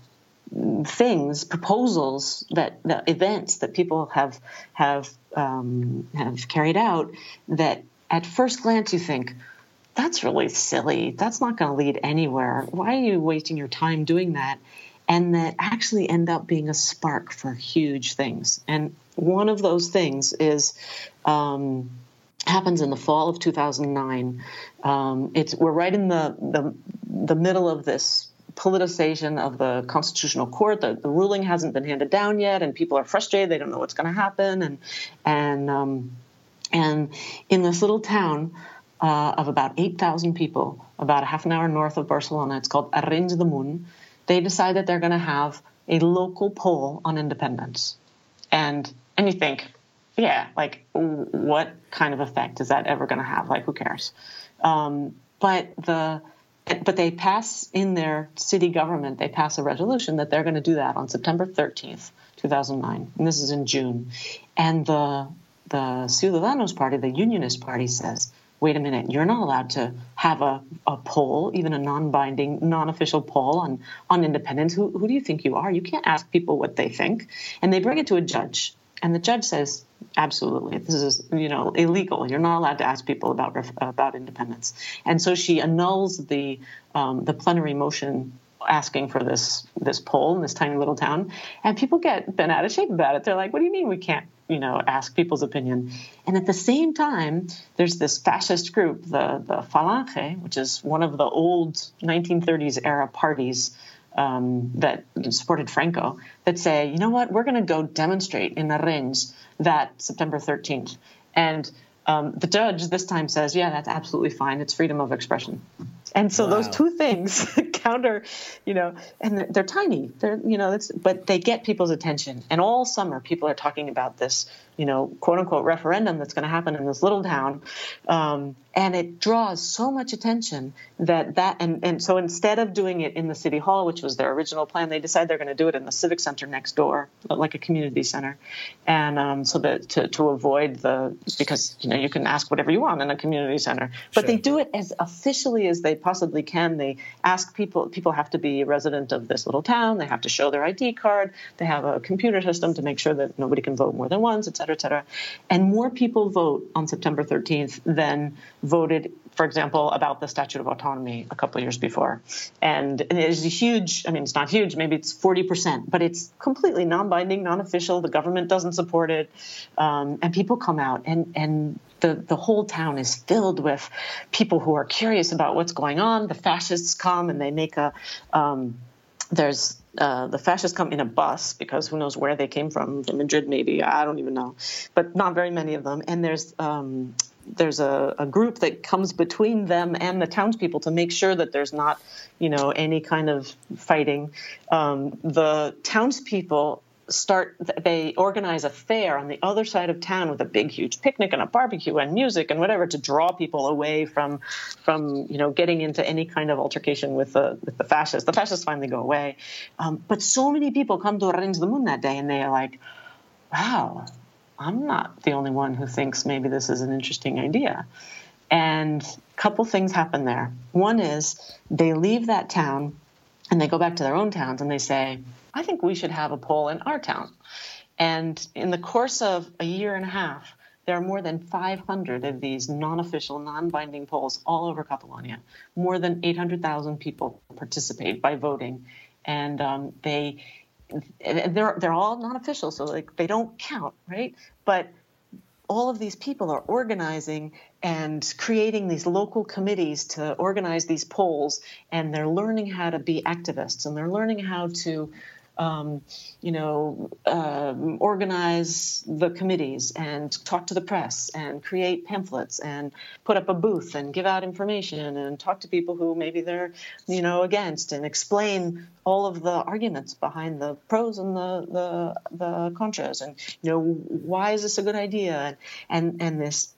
[SPEAKER 7] things, proposals, that, that events that people have, have, um, have carried out that at first glance you think, that's really silly. That's not going to lead anywhere. Why are you wasting your time doing that? And that actually end up being a spark for huge things. And one of those things is um, happens in the fall of two thousand nine. Um, it's we're right in the, the the middle of this politicization of the Constitutional Court. The, the ruling hasn't been handed down yet, and people are frustrated. They don't know what's going to happen. And and um, and in this little town Uh, of about eight thousand people, about a half an hour north of Barcelona. It's called Arenys de Munt. They decide that they're going to have a local poll on independence. And and you think, yeah, like, what kind of effect is that ever going to have? Like, who cares? Um, but the but they pass in their city government, they pass a resolution that they're going to do that on September thirteenth, two thousand nine. And this is in June. And the the Ciudadanos Party, the Unionist Party, says, wait a minute, you're not allowed to have a, a poll, even a non-binding, non-official poll on, on independence. Who, who do you think you are? You can't ask people what they think. And they bring it to a judge. And the judge says, absolutely, this is, you know, illegal. You're not allowed to ask people about about independence. And so she annuls the um, the plenary motion asking for this this poll in this tiny little town. And people get bent out of shape about it. They're like, what do you mean we can't, you know, ask people's opinion? And at the same time, there's this fascist group, the, the Falange, which is one of the old nineteen thirties era parties um, that supported Franco, that say, you know what, we're going to go demonstrate in Arenys that September thirteenth. And um, the judge this time says, yeah, that's absolutely fine. It's freedom of expression. And so wow. Those two things counter, you know, and they're, they're tiny. They're, you know, it's, but they get people's attention. And all summer, people are talking about this, you know, quote unquote referendum that's going to happen in this little town. Um, and it draws so much attention that that, and, and so instead of doing it in the city hall, which was their original plan, they decide they're going to do it in the civic center next door, like a community center. And um, so that to, to avoid the, because, you know, you can ask whatever you want in a community center, but sure. They do it as officially as they possibly can. They ask people, people have to be a resident of this little town. They have to show their I D card. They have a computer system to make sure that nobody can vote more than once, et cetera, et cetera. And more people vote on September thirteenth than voted, for example, about the Statute of Autonomy a couple of years before. And there's a huge, I mean, it's not huge, maybe it's forty percent, but it's completely non-binding, non-official. The government doesn't support it. Um, and people come out, and, and the, the whole town is filled with people who are curious about what's going on. The fascists come and they make a, um, there's, Uh, the fascists come in a bus, because who knows where they came from, from Madrid maybe, I don't even know, but not very many of them. And there's um, there's a, a group that comes between them and the townspeople to make sure that there's not, you know, any kind of fighting. Um, the townspeople start, they organize a fair on the other side of town with a big, huge picnic and a barbecue and music and whatever to draw people away from, from you know, getting into any kind of altercation with the, with the fascists. The fascists finally go away. Um, but so many people come to Arenys de Munt that day, and they are like, wow, I'm not the only one who thinks maybe this is an interesting idea. And a couple things happen there. One is they leave that town and they go back to their own towns and they say, I think we should have a poll in our town. And in the course of a year and a half, there are more than five hundred of these non-official, non-binding polls all over Catalonia. More than eight hundred thousand people participate by voting. And um, they, they're, they're all non-official, so like they don't count, right? But all of these people are organizing and creating these local committees to organize these polls, and they're learning how to be activists, and they're learning how to um, you know, uh, organize the committees and talk to the press and create pamphlets and put up a booth and give out information and talk to people who maybe they're, you know, against, and explain all of the arguments behind the pros and the the, the contras, and, you know, why is this a good idea, and and, and this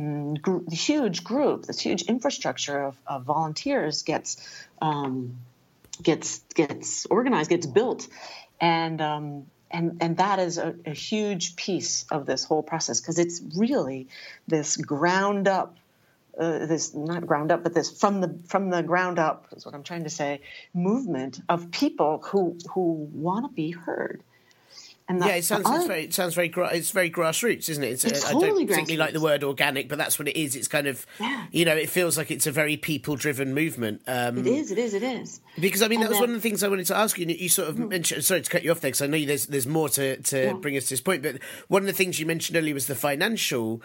[SPEAKER 7] Gr- huge group, this huge infrastructure of, of volunteers gets um, gets gets organized, gets built, and um, and and that is a, a huge piece of this whole process, because it's really this ground up, uh, this not ground up, but this from the from the ground up is what I'm trying to say, movement of people who who want to be heard. And
[SPEAKER 6] yeah, it sounds it's very it sounds very gra- it's very grassroots, isn't it? It's,
[SPEAKER 7] it's
[SPEAKER 6] I
[SPEAKER 7] totally
[SPEAKER 6] don't particularly
[SPEAKER 7] grassroots.
[SPEAKER 6] like the word organic, but that's what it is. It's kind of, yeah. you know, it feels like it's a very people-driven movement. Um,
[SPEAKER 7] it is, it is, it is.
[SPEAKER 6] Because I mean,
[SPEAKER 7] and
[SPEAKER 6] that was
[SPEAKER 7] then,
[SPEAKER 6] one of the things I wanted to ask you. You sort of mm. mentioned. Sorry to cut you off there, because I know there's there's more to, to yeah. bring us to this point. But one of the things you mentioned earlier was the financial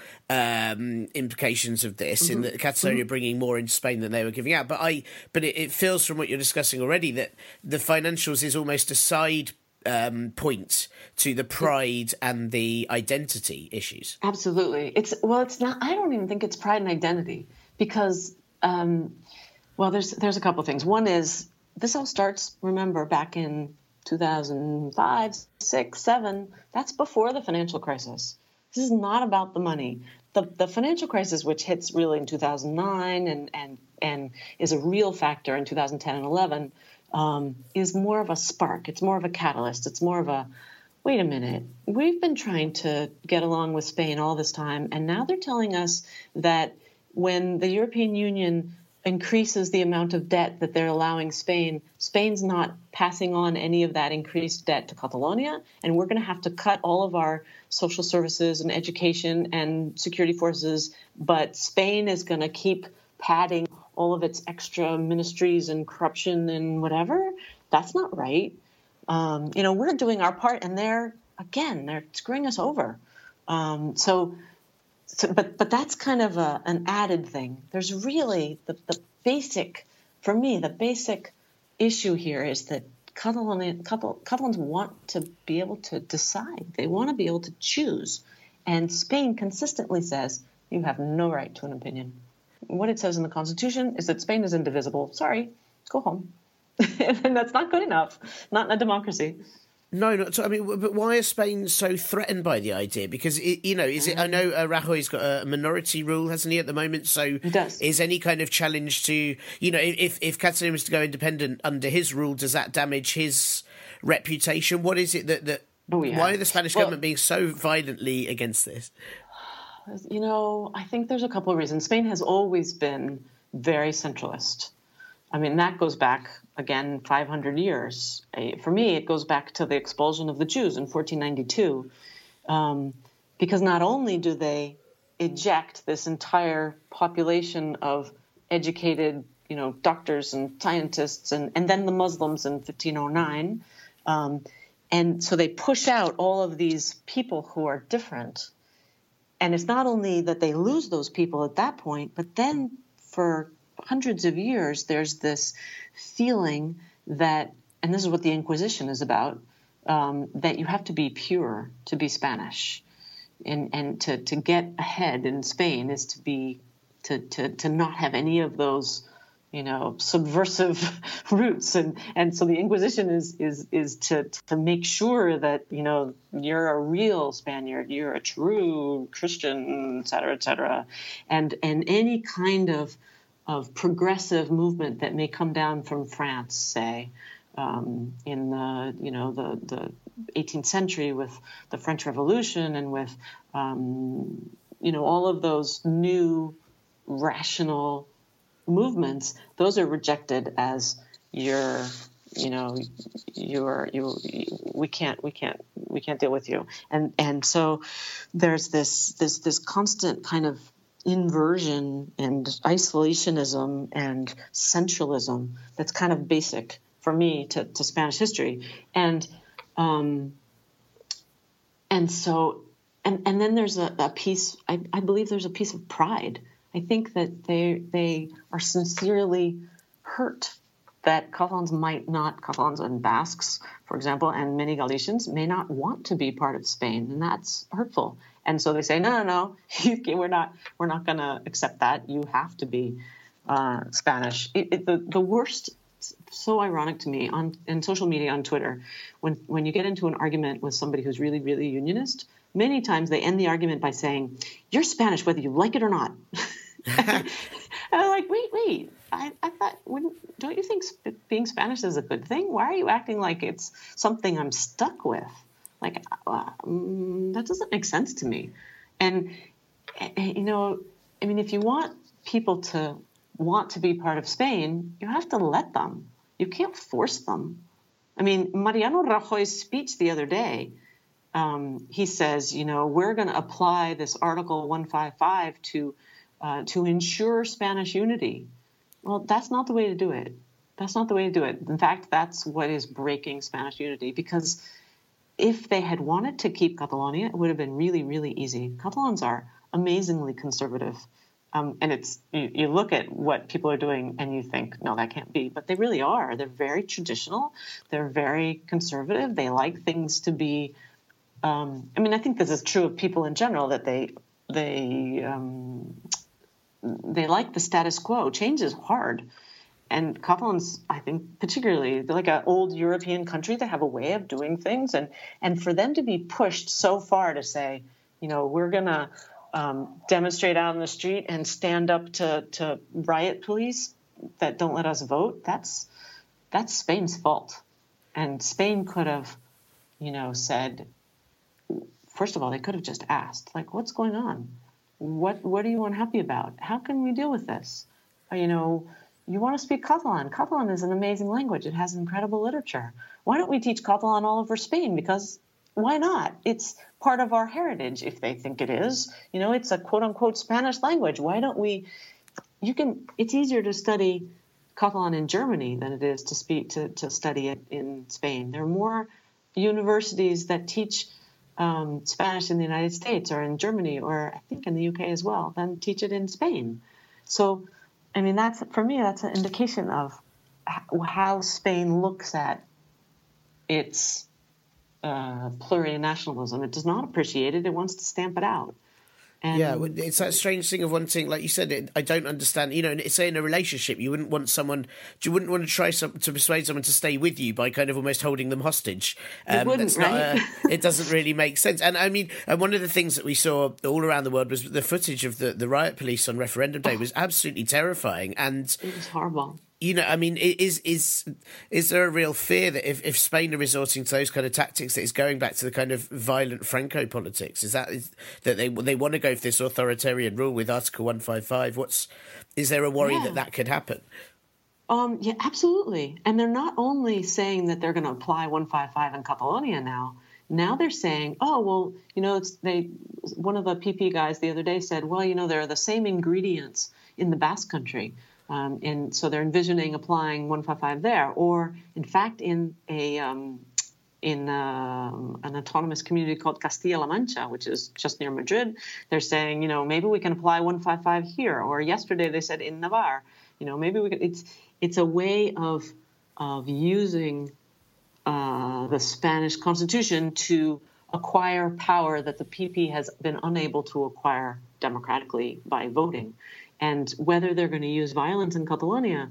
[SPEAKER 6] um, implications of this, mm-hmm. in that Catalonia mm-hmm. bringing more into Spain than they were giving out. But I, but it, it feels from what you're discussing already that the financials is almost a side Um, point to the pride and the identity issues.
[SPEAKER 7] Absolutely. It's well, it's not. I don't even think it's pride and identity, because, um, well, there's there's a couple of things. One is this all starts, remember, back in two thousand five, six, seven. That's before the financial crisis. This is not about the money. The the financial crisis, which hits really in two thousand nine and and and is a real factor in two thousand ten and eleven. Um, is more of a spark. It's more of a catalyst. It's more of a, wait a minute, we've been trying to get along with Spain all this time, and now they're telling us that when the European Union increases the amount of debt that they're allowing Spain, Spain's not passing on any of that increased debt to Catalonia, and we're going to have to cut all of our social services and education and security forces, but Spain is going to keep padding all of its extra ministries and corruption and whatever. That's not right. Um, you know, we're doing our part, and they're, again, they're screwing us over. Um, so, so, but but that's kind of a, an added thing. There's really the, the basic, for me, the basic issue here is that Catalan, Catalans want to be able to decide. They want to be able to choose. And Spain consistently says, you have no right to an opinion. What it says in the Constitution is that Spain is indivisible. Sorry, go home. And that's not good enough. Not in a democracy.
[SPEAKER 6] No, not. I mean, but why is Spain so threatened by the idea? Because it, you know, is it? I know uh, Rajoy's got a minority rule, hasn't he, at the moment? So,
[SPEAKER 7] he does.
[SPEAKER 6] Is any kind of challenge to, you know, if if Catalonia was to go independent under his rule, does that damage his reputation? What is it that that? Oh, yeah. Why are the Spanish well, government being so violently against this?
[SPEAKER 7] You know, I think there's a couple of reasons. Spain has always been very centralist. I mean, that goes back, again, five hundred years. For me, it goes back to the expulsion of the Jews in fourteen ninety-two, um, because not only do they eject this entire population of educated, you know, doctors and scientists, and, and then the Muslims in fifteen oh nine, um, and so they push out all of these people who are different. And it's not only that they lose those people at that point, but then for hundreds of years, there's this feeling that, and this is what the Inquisition is about, um, that you have to be pure to be Spanish. And, and to, to get ahead in Spain is to be, to, to, to not have any of those, you know, subversive roots. And, and so the Inquisition is, is, is to, to make sure that, you know, you're a real Spaniard, you're a true Christian, et cetera, et cetera. And, and any kind of, of progressive movement that may come down from France, say, um, in the, you know, the, the eighteenth century with the French Revolution and with, um, you know, all of those new rational movements, those are rejected as you're, you know, you're, you, we can't, we can't, we can't deal with you. And, and so there's this, this, this constant kind of inversion and isolationism and centralism that's kind of basic for me to, to Spanish history. And, um, and so, and, and then there's a, a piece, I, I believe there's a piece of pride. I think that they they are sincerely hurt that Catalans might not, Catalans and Basques, for example, and many Galicians may not want to be part of Spain, and that's hurtful. And so they say, no, no, no, we're not, we're not going to accept that. You have to be uh, Spanish. It, it, the the worst, so ironic to me on in social media on Twitter, when when you get into an argument with somebody who's really, really unionist, many times they end the argument by saying, "You're Spanish whether you like it or not." And I'm like, wait, wait. I, I thought, wouldn't, don't you think sp- being Spanish is a good thing? Why are you acting like it's something I'm stuck with? Like, uh, um, that doesn't make sense to me. And, you know, I mean, if you want people to want to be part of Spain, you have to let them. You can't force them. I mean, Mariano Rajoy's speech the other day, um, he says, you know, we're going to apply this Article one fifty-five to uh, to ensure Spanish unity. Well, that's not the way to do it. That's not the way to do it. In fact, that's what is breaking Spanish unity, because if they had wanted to keep Catalonia, it would have been really, really easy. Catalans are amazingly conservative. Um, and it's you, you look at what people are doing and you think, no, that can't be. But they really are. They're very traditional. They're very conservative. They like things to be um, – I mean, I think this is true of people in general, that they they um, they like the status quo. Change is hard. And Catalans, I think, particularly, they're like an old European country. They have a way of doing things. And, and for them to be pushed so far to say, you know, we're going to um, demonstrate out on the street and stand up to, to riot police that don't let us vote, that's that's Spain's fault. And Spain could have, you know, said, first of all, they could have just asked, like, what's going on? What, what are you unhappy about? How can we deal with this? You know, you want to speak Catalan. Catalan is an amazing language. It has incredible literature. Why don't we teach Catalan all over Spain? Because why not? It's part of our heritage, if they think it is. You know, it's a quote-unquote Spanish language. Why don't we – you can – it's easier to study Catalan in Germany than it is to speak to, to study it in Spain. There are more universities that teach um, Spanish in the United States or in Germany or I think in the U K as well than teach it in Spain. So – I mean, that's for me, that's an indication of how Spain looks at its uh, plurinationalism. It does not appreciate it. It wants to stamp it out. And
[SPEAKER 6] yeah, it's that strange thing of wanting, like you said, it, I don't understand, you know, say in a relationship, you wouldn't want someone, you wouldn't want to try some, to persuade someone to stay with you by kind of almost holding them hostage.
[SPEAKER 7] Um, you wouldn't, right?
[SPEAKER 6] Not a, it doesn't really make sense. And I mean, and one of the things that we saw all around the world was the footage of the, the riot police on referendum day oh, was absolutely terrifying. And
[SPEAKER 7] it was horrible.
[SPEAKER 6] You know, I mean, is is is there a real fear that if, if Spain are resorting to those kind of tactics, that it's going back to the kind of violent Franco politics? Is that is, that they they want to go for this authoritarian rule with Article one fifty-five? What's is there a worry yeah. that that could happen?
[SPEAKER 7] Um, yeah, absolutely. And they're not only saying that they're going to apply one fifty-five in Catalonia now. Now they're saying, oh, well, you know, it's they. One of the P P guys the other day said, well, you know, there are the same ingredients in the Basque Country. Um, and so they're envisioning applying one fifty-five there, or in fact, in a um, in uh, an autonomous community called Castilla-La Mancha, which is just near Madrid. They're saying, you know, maybe we can apply one fifty-five here. Or yesterday they said in Navarre, you know, maybe we can. It's it's a way of of using uh, the Spanish Constitution to acquire power that the P P has been unable to acquire democratically by voting. And whether they're going to use violence in Catalonia,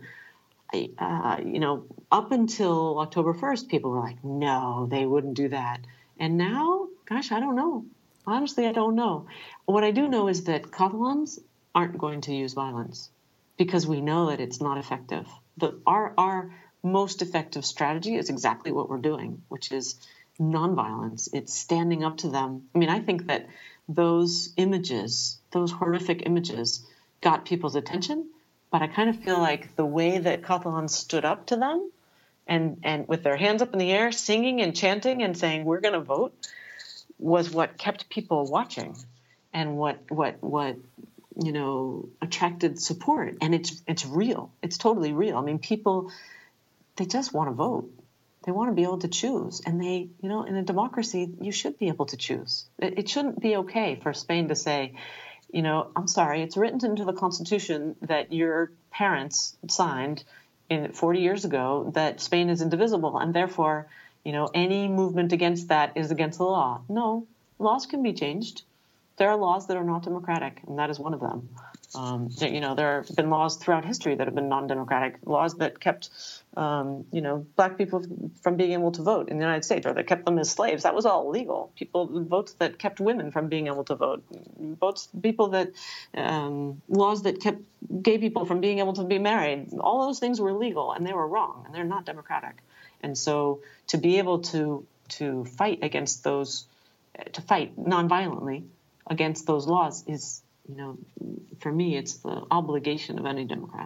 [SPEAKER 7] uh, you know, up until October first, people were like, no, they wouldn't do that. And now, gosh, I don't know. Honestly, I don't know. What I do know is that Catalans aren't going to use violence because we know that it's not effective. The, our, our most effective strategy is exactly what we're doing, which is nonviolence. It's standing up to them. I mean, I think that those images, those horrific images, got people's attention, but I kind of feel like the way that Catalans stood up to them and, and with their hands up in the air, singing and chanting and saying, we're going to vote, was what kept people watching and what, what, what, you know, attracted support. And it's, it's real. It's totally real. I mean, people, they just want to vote. They want to be able to choose. And they, you know, in a democracy, you should be able to choose. It, it shouldn't be okay for Spain to say, you know, I'm sorry, it's written into the Constitution that your parents signed in forty years ago that Spain is indivisible and therefore, you know, any movement against that is against the law. No, laws can be changed. There are laws that are not democratic, and that is one of them. Um, you know, there have been laws throughout history that have been non-democratic, laws that kept, um, you know, black people from being able to vote in the United States, or that kept them as slaves. That was all illegal. People votes that kept women from being able to vote, votes people that um, laws that kept gay people from being able to be married. All those things were illegal, and they were wrong, and they're not democratic. And so, to be able to to fight against those, to fight nonviolently against those laws is, you know, for me, it's the obligation of any Democrat.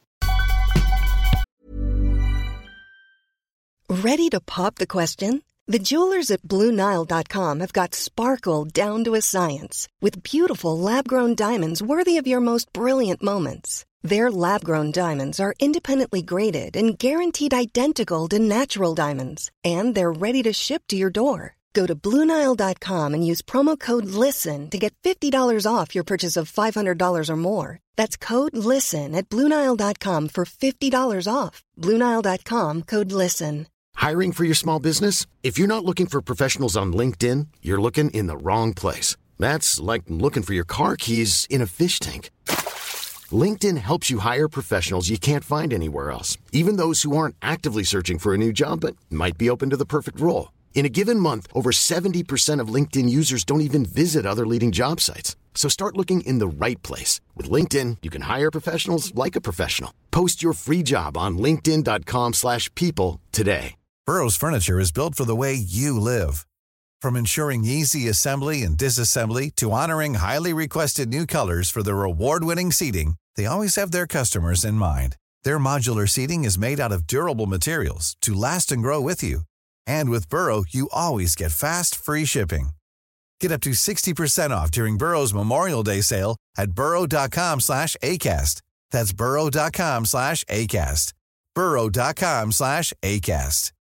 [SPEAKER 4] Ready to pop the question? The jewelers at Blue Nile dot com have got sparkle down to a science with beautiful lab-grown diamonds worthy of your most brilliant moments. Their lab-grown diamonds are independently graded and guaranteed identical to natural diamonds, and they're ready to ship to your door. Go to Blue Nile dot com and use promo code LISTEN to get fifty dollars off your purchase of five hundred dollars or more. That's code LISTEN at Blue Nile dot com for fifty dollars off. Blue Nile dot com, code LISTEN.
[SPEAKER 8] Hiring for your small business? If you're not looking for professionals on LinkedIn, you're looking in the wrong place. That's like looking for your car keys in a fish tank. LinkedIn helps you hire professionals you can't find anywhere else, even those who aren't actively searching for a new job but might be open to the perfect role. In a given month, over seventy percent of LinkedIn users don't even visit other leading job sites. So start looking in the right place. With LinkedIn, you can hire professionals like a professional. Post your free job on linkedin dot com slash people today.
[SPEAKER 9] Burrow's furniture is built for the way you live. From ensuring easy assembly and disassembly to honoring highly requested new colors for their award-winning seating, they always have their customers in mind. Their modular seating is made out of durable materials to last and grow with you. And with Burrow, you always get fast, free shipping. Get up to sixty percent off during Burrow's Memorial Day sale at burrow dot com slash ACAST. That's burrow dot com slash ACAST. burrow dot com slash ACAST.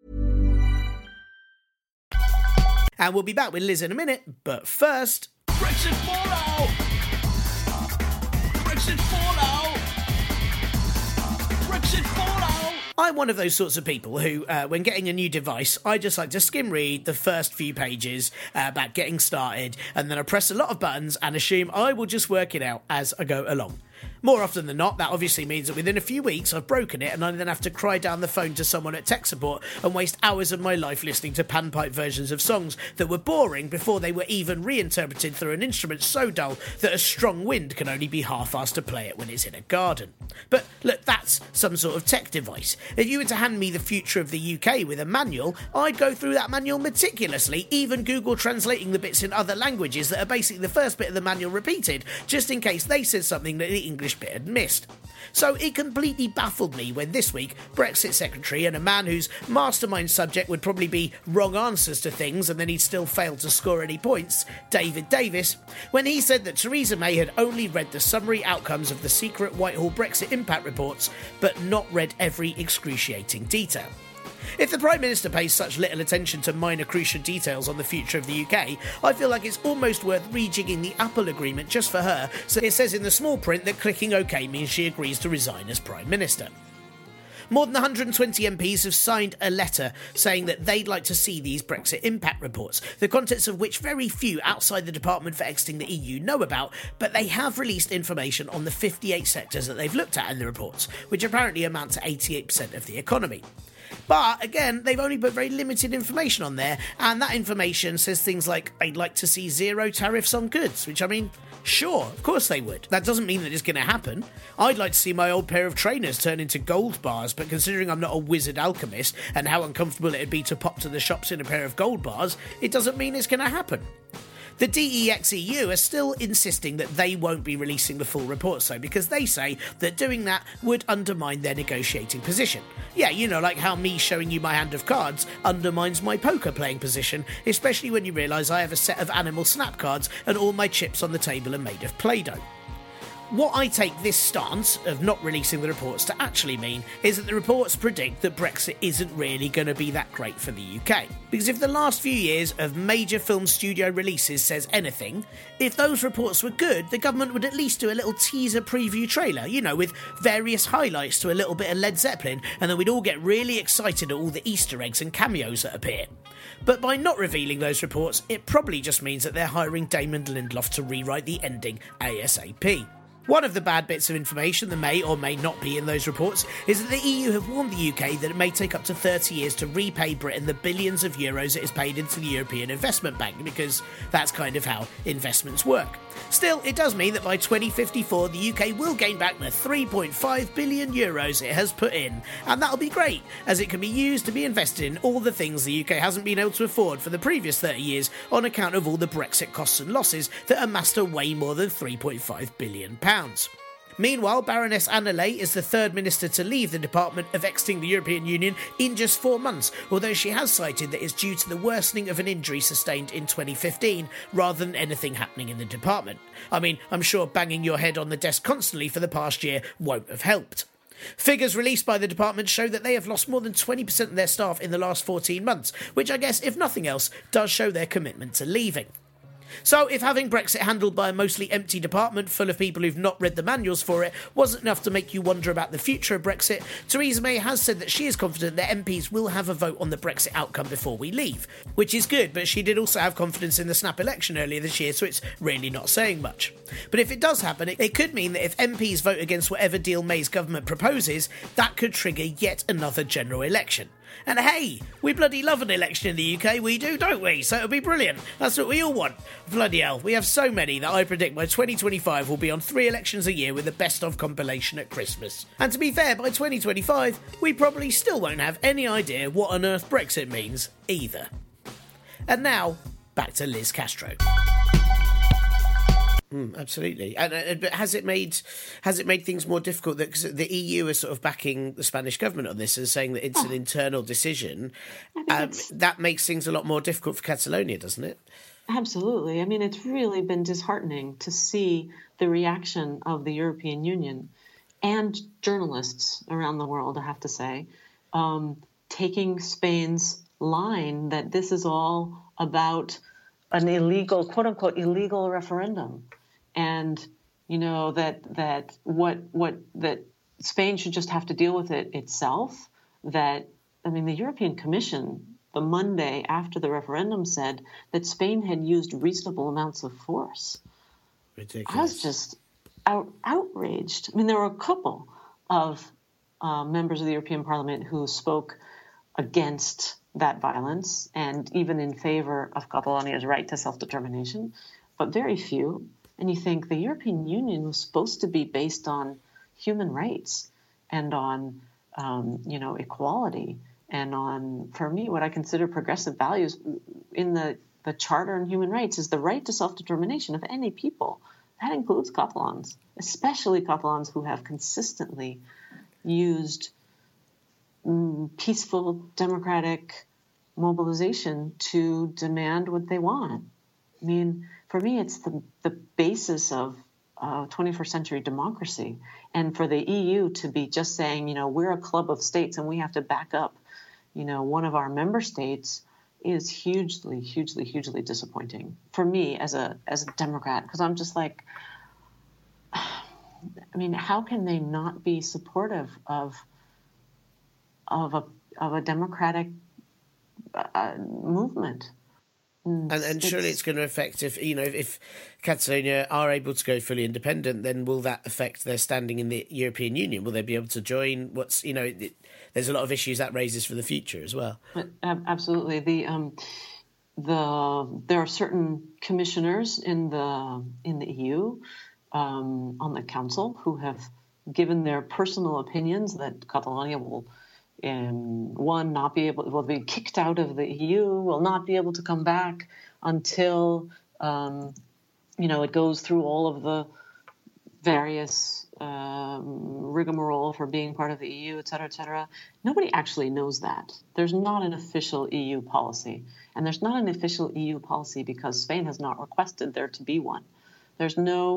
[SPEAKER 6] And we'll be back with Liz in a minute, but first...
[SPEAKER 10] Brexit fallout! Brexit fallout! Brexit fallout!
[SPEAKER 6] I'm one of those sorts of people who, uh, when getting a new device, I just like to skim read the first few pages uh, about getting started, and then I press a lot of buttons and assume I will just work it out as I go along. More often than not, that obviously means that within a few weeks I've broken it and I then have to cry down the phone to someone at tech support and waste hours of my life listening to panpipe versions of songs that were boring before they were even reinterpreted through an instrument so dull that a strong wind can only be half-assed to play it when it's in a garden. But look, that's some sort of tech device. If you were to hand me the future of the U K with a manual, I'd go through that manual meticulously, even Google translating the bits in other languages that are basically the first bit of the manual repeated, just in case they said something that the English bit had missed. So it completely baffled me when this week Brexit Secretary, and a man whose mastermind subject would probably be wrong answers to things and then he'd still fail to score any points, David Davis, when he said that Theresa May had only read the summary outcomes of the secret Whitehall Brexit impact reports but not read every excruciating detail. If the Prime Minister pays such little attention to minor crucial details on the future of the U K, I feel like it's almost worth rejigging the Apple agreement just for her, so it says in the small print that clicking OK means she agrees to resign as Prime Minister. More than one hundred twenty M Ps have signed a letter saying that they'd like to see these Brexit impact reports, the contents of which very few outside the Department for Exiting the E U know about, but they have released information on the fifty-eight sectors that they've looked at in the reports, which apparently amount to eighty-eight percent of the economy. But again, they've only put very limited information on there, and that information says things like, they'd like to see zero tariffs on goods, which I mean, sure, of course they would. That doesn't mean that it's going to happen. I'd like to see my old pair of trainers turn into gold bars, but considering I'm not a wizard alchemist and how uncomfortable it'd be to pop to the shops in a pair of gold bars, it doesn't mean it's going to happen. The D E X E U are still insisting that they won't be releasing the full reports though, because they say that doing that would undermine their negotiating position. Yeah, you know, like how me showing you my hand of cards undermines my poker playing position, especially when you realise I have a set of animal snap cards and all my chips on the table are made of Play-Doh. What I take this stance of not releasing the reports to actually mean is that the reports predict that Brexit isn't really going to be that great for the U K. Because if the last few years of major film studio releases says anything, if those reports were good, the government would at least do a little teaser preview trailer, you know, with various highlights to a little bit of Led Zeppelin, and then we'd all get really excited at all the Easter eggs and cameos that appear. But by not revealing those reports, it probably just means that they're hiring Damon Lindelof to rewrite the ending ASAP. One of the bad bits of information that may or may not be in those reports is that the E U have warned the U K that it may take up to thirty years to repay Britain the billions of euros it has paid into the European Investment Bank, because that's kind of how investments work. Still, it does mean that by twenty fifty-four the U K will gain back the three point five billion euros it has put in, and that'll be great, as it can be used to be invested in all the things the U K hasn't been able to afford for the previous thirty years on account of all the Brexit costs and losses that amassed to way more than three point five billion pounds. Meanwhile, Baroness Anna Ley is the third minister to leave the Department of exiting the European Union in just four months, although she has cited that it's due to the worsening of an injury sustained in twenty fifteen, rather than anything happening in the department. I mean, I'm sure banging your head on the desk constantly for the past year won't have helped. Figures released by the department show that they have lost more than twenty percent of their staff in the last fourteen months, which I guess, if nothing else, does show their commitment to leaving. So, if having Brexit handled by a mostly empty department full of people who've not read the manuals for it wasn't enough to make you wonder about the future of Brexit, Theresa May has said that she is confident that M Ps will have a vote on the Brexit outcome before we leave, which is good, but she did also have confidence in the snap election earlier this year, so it's really not saying much. But if it does happen, it, it could mean that if M Ps vote against whatever deal May's government proposes, that could trigger yet another general election. And hey, we bloody love an election in the U K, we do, don't we? So it'll be brilliant. That's what we all want. Bloody hell, we have so many that I predict by twenty twenty-five we'll be on three elections a year with a best-of compilation at Christmas. And to be fair, by twenty twenty-five, we probably still won't have any idea what on earth Brexit means either. And now, back to Liz Castro. Mm, absolutely. And uh, but has it made has it made things more difficult? That because the E U is sort of backing the Spanish government on this and saying that it's oh. an internal decision, um, that makes things a lot more difficult for Catalonia, doesn't it?
[SPEAKER 7] Absolutely. I mean, it's really been disheartening to see the reaction of the European Union and journalists around the world, I have to say, um, taking Spain's line that this is all about an illegal, quote unquote, illegal referendum. And, you know, that that what what that Spain should just have to deal with it itself. That, I mean, the European Commission, the Monday after the referendum, said that Spain had used reasonable amounts of force.
[SPEAKER 6] Ridiculous.
[SPEAKER 7] I was just out, outraged. I mean, there were a couple of uh, members of the European Parliament who spoke against that violence and even in favor of Catalonia's right to self-determination, but very few. And you think the European Union was supposed to be based on human rights and on, um, you know, equality and on, for me, what I consider progressive values in the, the Charter on Human Rights is the right to self-determination of any people. That includes Catalans, especially Catalans who have consistently used mm, peaceful, democratic mobilization to demand what they want. I mean, for me, it's the, the basis of uh, twenty-first century democracy. And for the E U to be just saying, you know, we're a club of states and we have to back up, you know, one of our member states is hugely, hugely, hugely disappointing for me as a as a Democrat, because I'm just like, I mean, how can they not be supportive of of a of a democratic uh, movement?
[SPEAKER 6] And, and surely it's going to affect, if you know, if Catalonia are able to go fully independent, then will that affect their standing in the European Union? Will they be able to join? What's you know, it, there's a lot of issues that raises for the future as well.
[SPEAKER 7] Absolutely, the um, the there are certain commissioners in the in the E U um, on the Council who have given their personal opinions that Catalonia will. Um, one, not be able, will be kicked out of the E U, will not be able to come back until, um, you know, it goes through all of the various um, rigmarole for being part of the E U, et cetera, et cetera. Nobody actually knows that. There's not an official E U policy. And there's not an official E U policy because Spain has not requested there to be one. There's no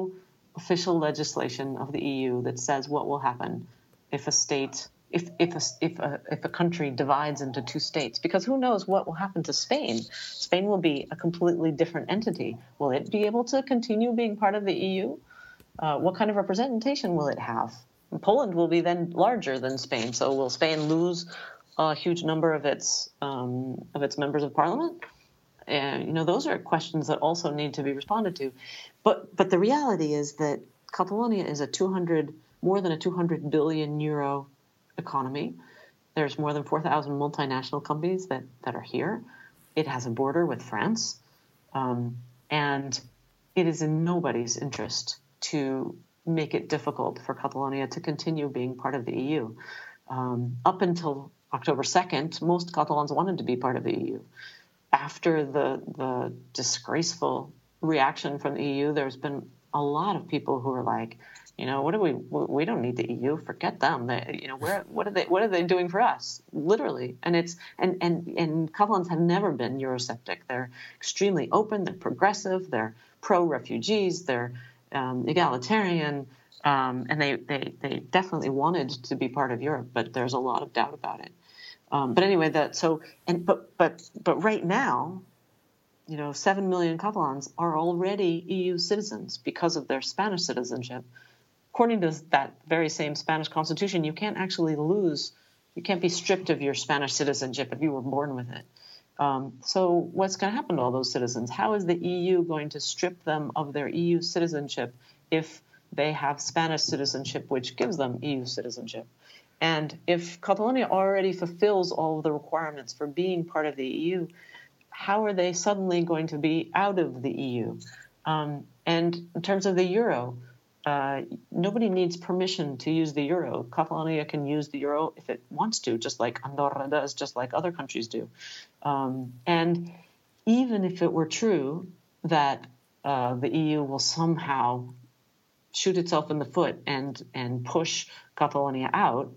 [SPEAKER 7] official legislation of the E U that says what will happen if a state, if if a, if a, if a country divides into two states. Because who knows what will happen to Spain? Spain will be a completely different entity. Will it be able to continue being part of the E U? Uh, what kind of representation will it have? And Poland will be then larger than Spain. So will Spain lose a huge number of its um, of its members of parliament? And, you know, those are questions that also need to be responded to. But but the reality is that Catalonia is a two hundred, more than a two hundred billion euro economy. There's more than four thousand multinational companies that, that are here. It has a border with France. Um, and it is in nobody's interest to make it difficult for Catalonia to continue being part of the E U. Um, up until October second, most Catalans wanted to be part of the E U. After the the disgraceful reaction from the E U, there's been a lot of people who are like, you know, what do we? We don't need the E U. Forget them. They, you know, where what are they? What are they doing for us? Literally, and it's and and and Catalans have never been Eurosceptic. They're extremely open. They're progressive. They're pro-refugees. They're um, egalitarian, um, and they, they they definitely wanted to be part of Europe. But there's a lot of doubt about it. Um, but anyway, that so and but but but right now, you know, seven million Catalans are already E U citizens because of their Spanish citizenship. According to that very same Spanish constitution, you can't actually lose, you can't be stripped of your Spanish citizenship if you were born with it. Um, so what's going to happen to all those citizens? How is the E U going to strip them of their E U citizenship if they have Spanish citizenship, which gives them E U citizenship? And if Catalonia already fulfills all of the requirements for being part of the E U, how are they suddenly going to be out of the E U? Um, and in terms of the euro, uh, nobody needs permission to use the euro. Catalonia can use the euro if it wants to, just like Andorra does, just like other countries do. Um, and even if it were true that uh, the E U will somehow shoot itself in the foot and and push Catalonia out,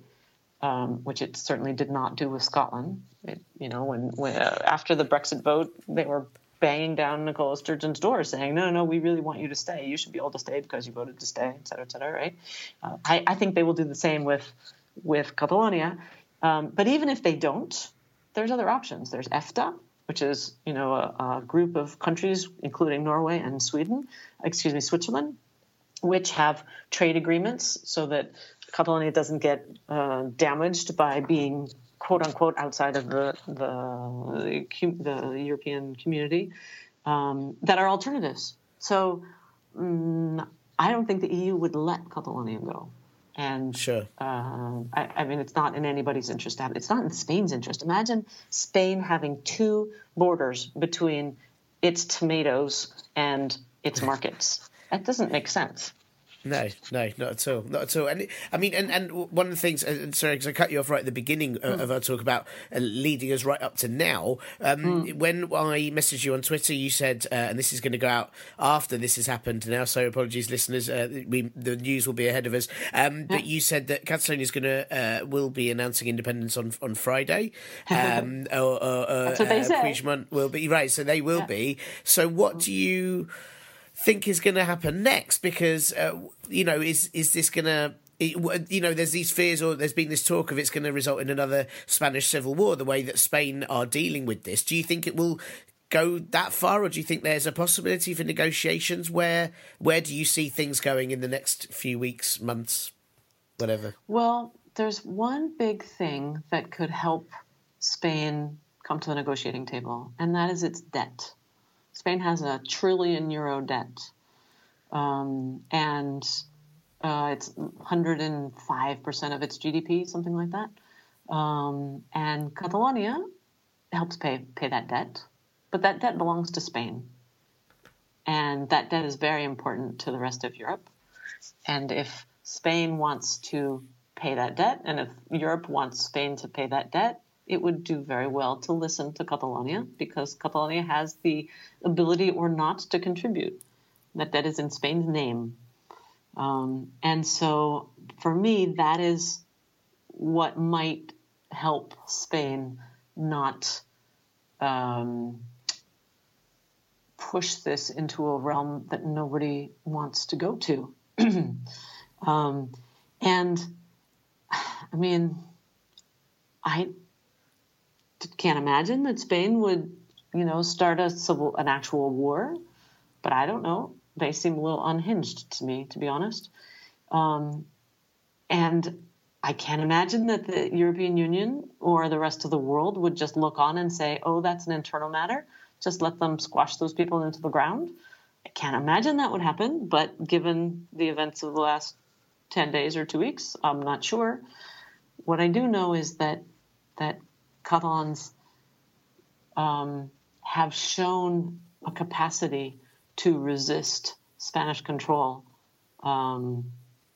[SPEAKER 7] Um, which it certainly did not do with Scotland. It, you know, when, when uh, after the Brexit vote, they were banging down Nicola Sturgeon's door saying, no, no, no, we really want you to stay. You should be able to stay because you voted to stay, et cetera, et cetera, right? Uh, I, I think they will do the same with, with Catalonia. Um, but even if they don't, there's other options. There's EFTA, which is, you know, a, a group of countries, including Norway and Sweden, excuse me, Switzerland, which have trade agreements so that Catalonia doesn't get uh, damaged by being, quote unquote, outside of the the, the European community, um, that are alternatives. So um, I don't think the E U would let Catalonia go. And
[SPEAKER 6] sure.
[SPEAKER 7] uh, I, I mean, it's not in anybody's interest to have it. It's not in Spain's interest. Imagine Spain having two borders between its tomatoes and its markets. That doesn't make sense.
[SPEAKER 6] No, no, not at all, not at all. And I mean, and, and one of the things, and sorry, because I cut you off right at the beginning of, mm. of our talk about uh, leading us right up to now. Um, mm. When I messaged you on Twitter, you said, uh, and this is going to go out after this has happened now, so apologies, listeners. Uh, we, the news will be ahead of us. Um, but you said that Catalonia is going to uh, will be announcing independence on on Friday. Um, or, or, or,
[SPEAKER 7] That's what they
[SPEAKER 6] uh,
[SPEAKER 7] say.
[SPEAKER 6] Puigdemont will be right, so they will yeah. be. So what do you think is going to happen next? Because uh, you know, is is this going to, you know, there's these fears, or there's been this talk of it's going to result in another Spanish civil war, the way that Spain are dealing with this. Do you think it will go that far, or do you think there's a possibility for negotiations? Where where do you see things going in the next few weeks, months, whatever?
[SPEAKER 7] Well, there's one big thing that could help Spain come to the negotiating table, and that is its debt. Spain has a trillion euro debt, um, and uh, it's one hundred five percent of its G D P, something like that. Um, and Catalonia helps pay pay that debt, but that debt belongs to Spain. And that debt is very important to the rest of Europe. And if Spain wants to pay that debt, and if Europe wants Spain to pay that debt, it would do very well to listen to Catalonia, because Catalonia has the ability or not to contribute. That debt is in Spain's name. Um, and so for me, that is what might help Spain not um, push this into a realm that nobody wants to go to. um, and I mean, I can't imagine that Spain would, you know, start a civil, an actual war, but I don't know. They seem a little unhinged to me, to be honest. Um, and I can't imagine that the European Union or the rest of the world would just look on and say, oh, that's an internal matter. Just let them squash those people into the ground. I can't imagine that would happen, but given the events of the last ten days or two weeks, I'm not sure. What I do know is that that Catalans um, have shown a capacity to resist Spanish control um,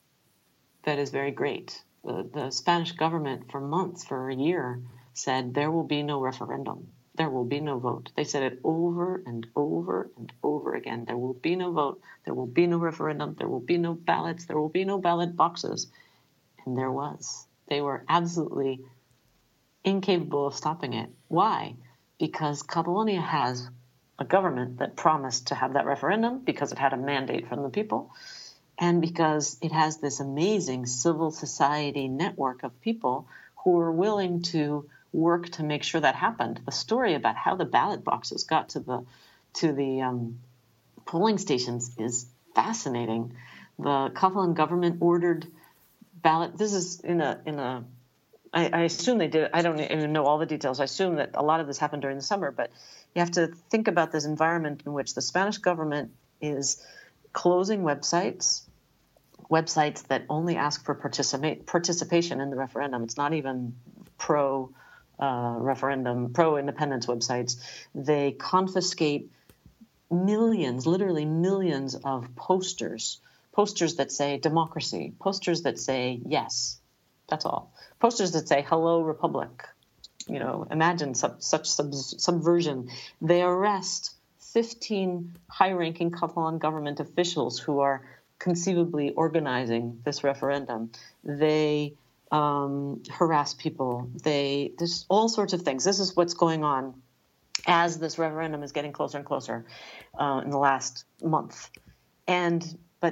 [SPEAKER 7] that is very great. The, the Spanish government for months, for a year, said there will be no referendum. There will be no vote. They said it over and over and over again. There will be no vote. There will be no referendum. There will be no ballots. There will be no ballot boxes. And there was. They were absolutely incapable of stopping it. Why? Because Catalonia has a government that promised to have that referendum because it had a mandate from the people, and because it has this amazing civil society network of people who are willing to work to make sure that happened. The story about how the ballot boxes got to the to the um, polling stations is fascinating. The Catalan government ordered ballot. This is in a in a. I, I assume they did. I don't even know all the details. I assume that a lot of this happened during the summer, but you have to think about this environment in which the Spanish government is closing websites, websites that only ask for participate participation in the referendum. It's not even pro. Uh, referendum, pro-independence websites. They confiscate millions, literally millions of posters, posters that say democracy, posters that say yes, that's all. Posters that say hello, Republic. You know, imagine sub, such sub, subversion. They arrest fifteen high-ranking Catalan government officials who are conceivably organizing this referendum. They Um, harass people. They there's all sorts of things. This is what's going on as this referendum is getting closer and closer uh, in the last month. And but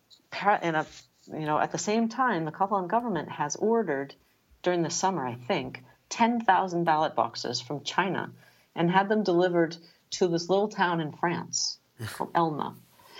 [SPEAKER 7] in a, you know at the same time, the Catalan government has ordered during the summer, I think, ten thousand ballot boxes from China and had them delivered to this little town in France called Elna,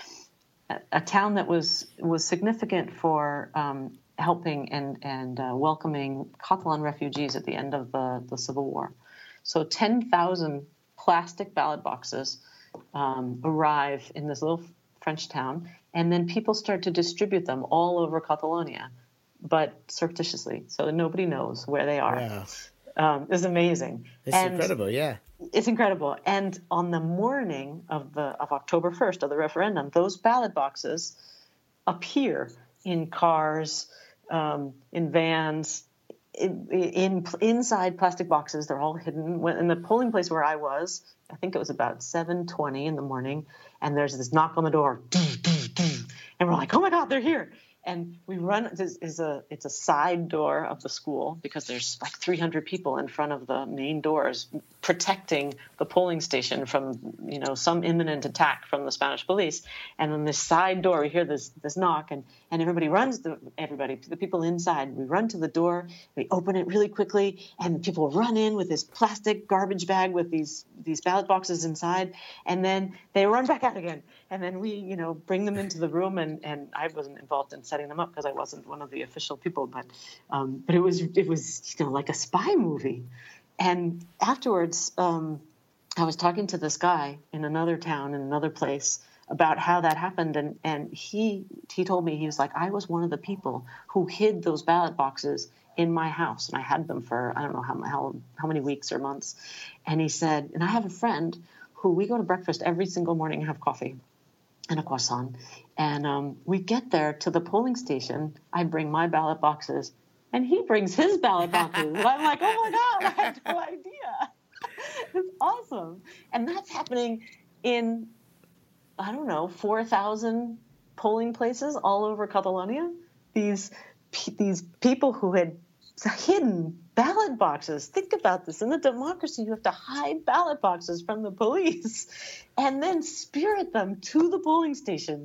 [SPEAKER 7] a, a town that was was significant for. Um, helping and, and uh, welcoming Catalan refugees at the end of the, the Civil War. So ten thousand plastic ballot boxes um, arrive in this little French town, and then people start to distribute them all over Catalonia, but surreptitiously, so nobody knows where they are.
[SPEAKER 6] Wow.
[SPEAKER 7] Um, it's amazing.
[SPEAKER 6] It's
[SPEAKER 7] and
[SPEAKER 6] incredible, yeah.
[SPEAKER 7] It's incredible. And on the morning of the of October first, of the referendum, those ballot boxes appear in cars, Um, in vans, in, in inside plastic boxes. They're all hidden. When, in the polling place where I was, I think it was about seven twenty in the morning, and there's this knock on the door, and we're like, oh my God, they're here. And we run, this is a, it's a side door of the school because there's like three hundred people in front of the main doors protecting the polling station from, you know, some imminent attack from the Spanish police. And then this side door, we hear this this knock, and, and everybody runs, the, everybody, the people inside, we run to the door, we open it really quickly, and people run in with this plastic garbage bag with these, these ballot boxes inside, and then they run back out again. And then we, you know, bring them into the room, and, and I wasn't involved in setting them up because I wasn't one of the official people, but um, but it was it was you know like a spy movie. And afterwards, um, I was talking to this guy in another town, in another place, about how that happened, and and he he told me, he was like, I was one of the people who hid those ballot boxes in my house, and I had them for I don't know how how how many weeks or months. And he said, and I have a friend who we go to breakfast every single morning and have coffee and a croissant. And um, we get there to the polling station. I bring my ballot boxes, and he brings his ballot boxes. And I'm like, oh my God, I had no idea. It's awesome. And that's happening in, I don't know, four thousand polling places all over Catalonia. These, these people who had hidden ballot boxes. Think about this. In a democracy, you have to hide ballot boxes from the police and then spirit them to the polling stations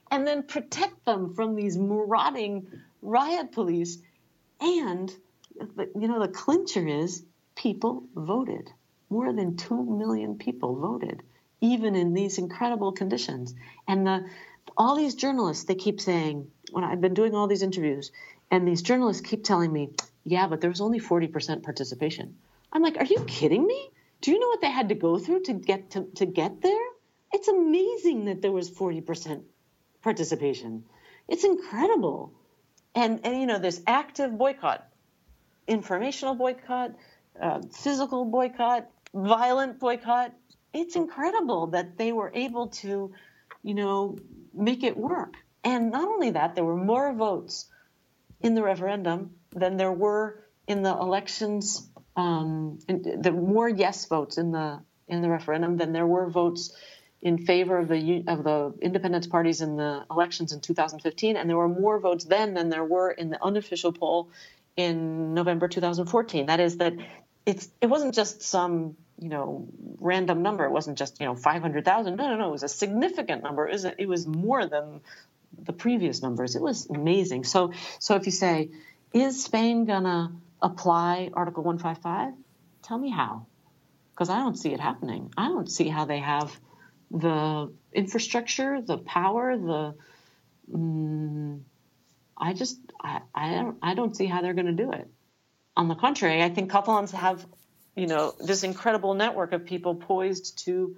[SPEAKER 7] and then protect them from these marauding riot police. And, you know, the clincher is people voted. More than two million people voted, even in these incredible conditions. And the, all these journalists, they keep saying, when I've been doing all these interviews, and these journalists keep telling me, yeah, but there was only forty percent participation. I'm like, are you kidding me? Do you know what they had to go through to get to, to get there? It's amazing that there was forty percent participation. It's incredible. And, and you know, this active boycott, informational boycott, uh, physical boycott, violent boycott. It's incredible that they were able to, you know, make it work. And not only that, there were more votes in the referendum than there were in the elections. Um, there were more yes votes in the in the referendum than there were votes in favor of the of the independence parties in the elections in two thousand fifteen, and there were more votes then than there were in the unofficial poll in November two thousand fourteen. That is that it's it wasn't just some you know random number. It wasn't just you know five hundred thousand. No, no, no. It was a significant number. It was, it was more than the previous numbers. It was amazing. So so if you say, is Spain gonna apply Article one fifty-five? Tell me how, because I don't see it happening. I don't see how they have the infrastructure, the power, the um, I just I I don't I don't see how they're going to do it. On the contrary, I think Catalans have, you know, this incredible network of people poised to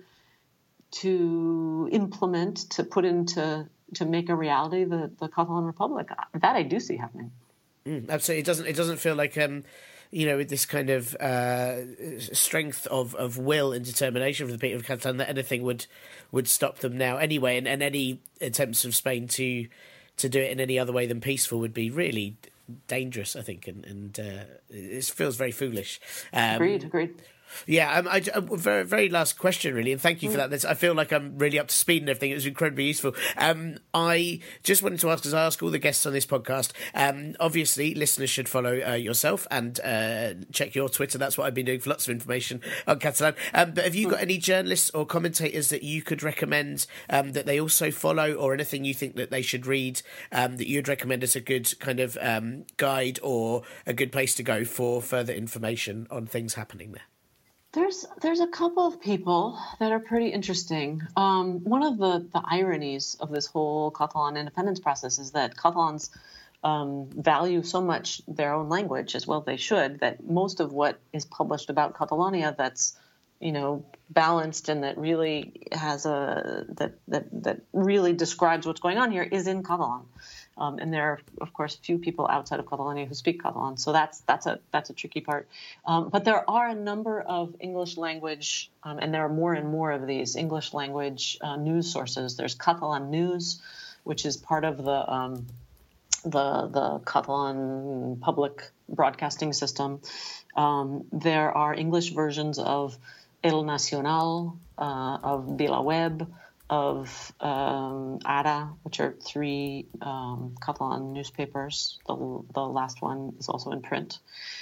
[SPEAKER 7] to implement, to put into, to make a reality the the Catalan Republic. That I do see happening.
[SPEAKER 6] Mm, absolutely, it doesn't it doesn't feel like um. you know, with this kind of uh, strength of, of will and determination for the people of Catalan that anything would would stop them now anyway, and, and any attempts of Spain to to do it in any other way than peaceful would be really dangerous, I think, and, and uh, it feels very foolish. Um,
[SPEAKER 7] agreed, agreed.
[SPEAKER 6] Yeah, um, I, I, very, very last question, really, and thank you for that. That's, I feel like I'm really up to speed and everything. It was incredibly useful. Um, I just wanted to ask, as I ask all the guests on this podcast, um, obviously listeners should follow uh, yourself and uh, check your Twitter. That's what I've been doing for lots of information on Catalan. Um, but have you got any journalists or commentators that you could recommend um, that they also follow, or anything you think that they should read um, that you'd recommend as a good kind of um, guide or a good place to go for further information on things happening there?
[SPEAKER 7] There's there's a couple of people that are pretty interesting. Um, one of the, the ironies of this whole Catalan independence process is that Catalans um, value so much their own language, as well they should, that most of what is published about Catalonia that's, you know, balanced and that really has a that that that really describes what's going on here is in Catalan. Um, and there are, of course, few people outside of Catalonia who speak Catalan, so that's that's a that's a tricky part. Um, but there are a number of English language, um, and there are more and more of these English language uh, news sources. There's Catalan News, which is part of the um, the the Catalan public broadcasting system. Um, there are English versions of El Nacional, uh, of VilaWeb, of um, Ara, which are three um, Catalan newspapers. The, the last one is also in print.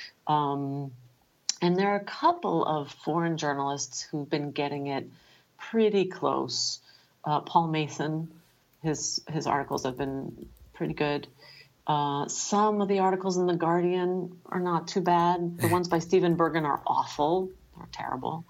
[SPEAKER 7] Um, and there are a couple of foreign journalists who've been getting it pretty close. Uh, Paul Mason, his his articles have been pretty good. Uh, some of the articles in The Guardian are not too bad. The ones by Stephen Bergen are awful. They're terrible.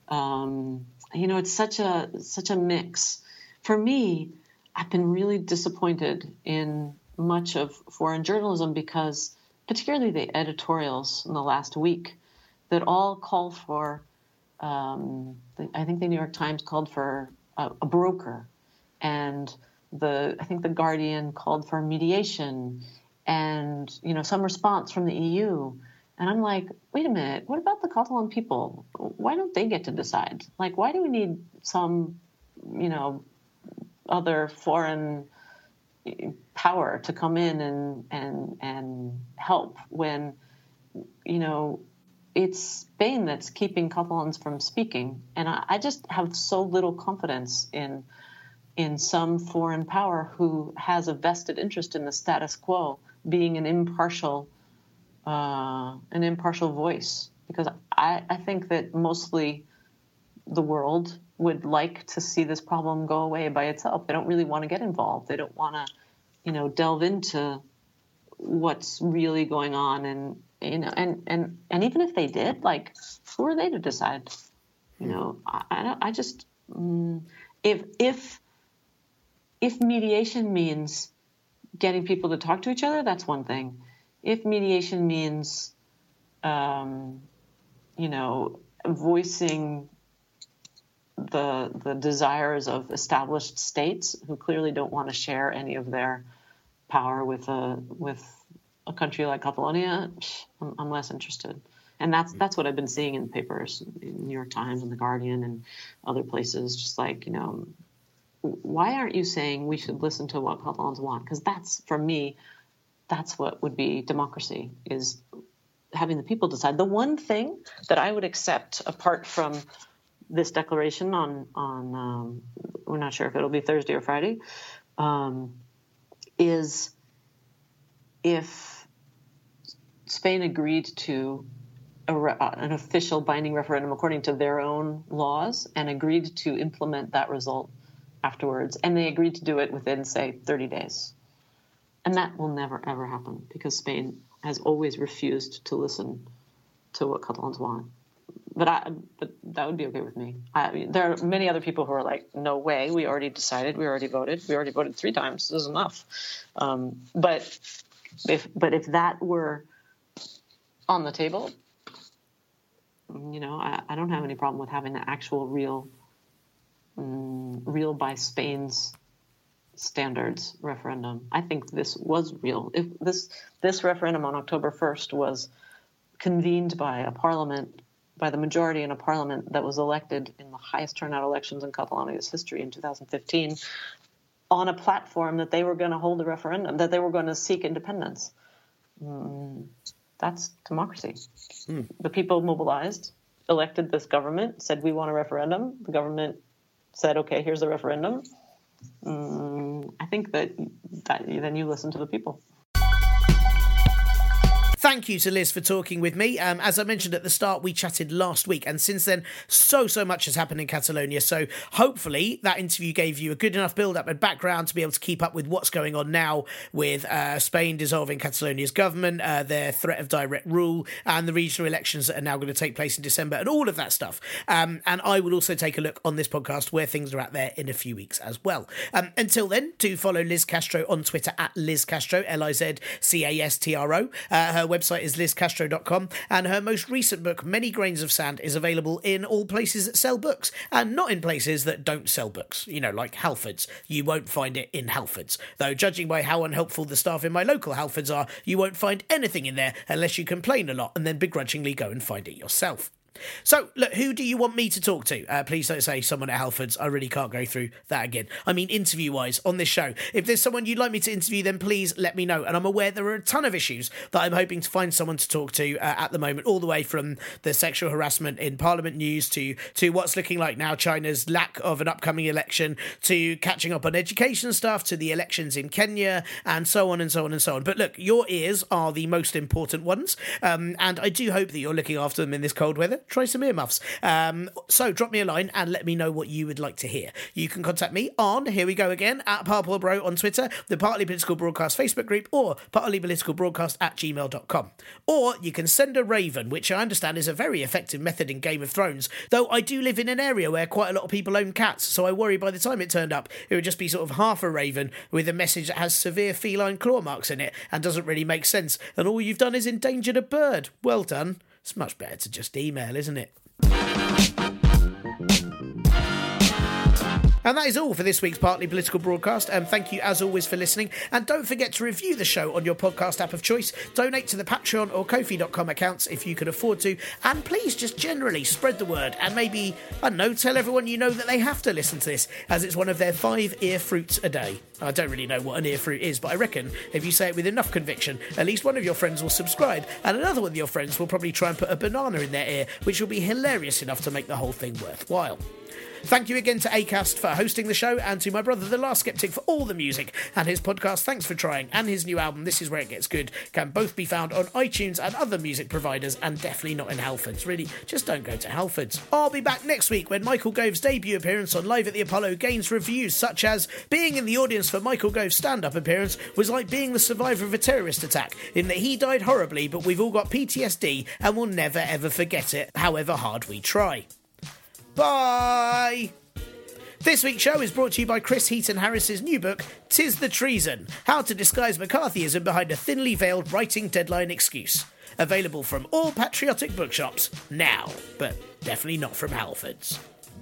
[SPEAKER 7] Um, You know, it's such a such a mix. For me, I've been really disappointed in much of foreign journalism because, particularly the editorials in the last week, that all call for, um, the, I think the New York Times called for a, a broker, and the I think the Guardian called for mediation, and you know some response from the E U. And I'm like, wait a minute, what about the Catalan people? Why don't they get to decide? Like, why do we need some, you know, other foreign power to come in and and and help when, you know, it's Spain that's keeping Catalans from speaking? And I, I just have so little confidence in in some foreign power who has a vested interest in the status quo being an impartial Uh, an impartial voice, because I, I think that mostly the world would like to see this problem go away by itself. They don't really want to get involved. They don't want to, you know, delve into what's really going on. And, you know, and, and, and even if they did, like, who are they to decide? You know, I, I, don't, I just, um, if, if, if mediation means getting people to talk to each other, that's one thing. If mediation means, um, you know, voicing the the desires of established states who clearly don't want to share any of their power with a with a country like Catalonia, I'm, I'm less interested. And that's that's what I've been seeing in papers, in New York Times and The Guardian and other places. Just like, you know, why aren't you saying we should listen to what Catalans want? Because that's, for me, that's what would be democracy, is having the people decide. The one thing that I would accept apart from this declaration on, on um, we're not sure if it'll be Thursday or Friday, um, is if Spain agreed to a re- an official binding referendum according to their own laws and agreed to implement that result afterwards, and they agreed to do it within, say, thirty days. And that will never, ever happen because Spain has always refused to listen to what Catalans want. But I, but that would be okay with me. I mean, there are many other people who are like, no way, we already decided, we already voted, we already voted three times, this is enough. Um, but if but if that were on the table, you know, I, I don't have any problem with having an actual real, um, real by Spain's standards referendum. I think this was real. If this this referendum on October first was convened by a parliament, by the majority in a parliament that was elected in the highest turnout elections in Catalonia's history in two thousand fifteen, on a platform that they were going to hold a referendum, that they were going to seek independence. Mm, that's democracy. Mm. The people mobilized, elected this government, said we want a referendum. The government said, okay, here's the referendum. Mm, I think that, that then you listen to the people.
[SPEAKER 6] Thank you to Liz for talking with me. Um, as I mentioned at the start, we chatted last week, and since then, so, so much has happened in Catalonia. So hopefully that interview gave you a good enough build-up and background to be able to keep up with what's going on now with uh, Spain dissolving Catalonia's government, uh, their threat of direct rule, and the regional elections that are now going to take place in December, and all of that stuff. Um, and I will also take a look on this podcast where things are at there in a few weeks as well. Um, until then, do follow Liz Castro on Twitter at Liz Castro, L I Z C A S T R O. Uh, her website is liz castro dot com, and her most recent book, Many Grains of Sand, is available in all places that sell books, and not in places that don't sell books, you know, like Halfords. You won't find it in Halfords, though judging by how unhelpful the staff in my local Halfords are, you won't find anything in there unless you complain a lot and then begrudgingly go and find it yourself. So, look, who do you want me to talk to? Uh, please don't say someone at Halfords. I really can't go through that again. I mean, interview-wise, on this show. If there's someone you'd like me to interview, then please let me know. And I'm aware there are a ton of issues that I'm hoping to find someone to talk to uh, at the moment, all the way from the sexual harassment in Parliament news to, to what's looking like now China's lack of an upcoming election, to catching up on education stuff, to the elections in Kenya, and so on and so on and so on. But look, your ears are the most important ones, um, and I do hope that you're looking after them in this cold weather. Try some earmuffs. Um, so drop me a line and let me know what you would like to hear. You can contact me on, here we go again, at Purple Bro on Twitter, the Partly Political Broadcast Facebook group, or partlypoliticalbroadcast at gmail dot com. Or you can send a raven, which I understand is a very effective method in Game of Thrones, though I do live in an area where quite a lot of people own cats, so I worry by the time it turned up, it would just be sort of half a raven with a message that has severe feline claw marks in it and doesn't really make sense, and all you've done is endangered a bird. Well done. It's much better to just email, isn't it? And that is all for this week's Partly Political Broadcast, and thank you as always for listening, and don't forget to review the show on your podcast app of choice, donate to the Patreon or Ko fi dot com accounts if you can afford to, and please just generally spread the word, and maybe, I don't know, tell everyone you know that they have to listen to this, as it's one of their five ear fruits a day. I don't really know what an ear fruit is, but I reckon if you say it with enough conviction, at least one of your friends will subscribe, and another one of your friends will probably try and put a banana in their ear, which will be hilarious enough to make the whole thing worthwhile. Thank you again to Acast for hosting the show, and to my brother The Last Skeptic for all the music and his podcast Thanks for Trying, and his new album This Is Where It Gets Good can both be found on iTunes and other music providers, and definitely not in Halfords. Really, just don't go to Halfords. I'll be back next week when Michael Gove's debut appearance on Live at the Apollo gains reviews such as being in the audience for Michael Gove's stand-up appearance was like being the survivor of a terrorist attack, in that he died horribly, but we've all got P T S D and will never ever forget it, however hard we try. Bye! This week's show is brought to you by Chris Heaton Harris's new book, Tis the Treason, How to Disguise McCarthyism Behind a Thinly Veiled Writing Deadline Excuse. Available from all patriotic bookshops now, but definitely not from Halfords.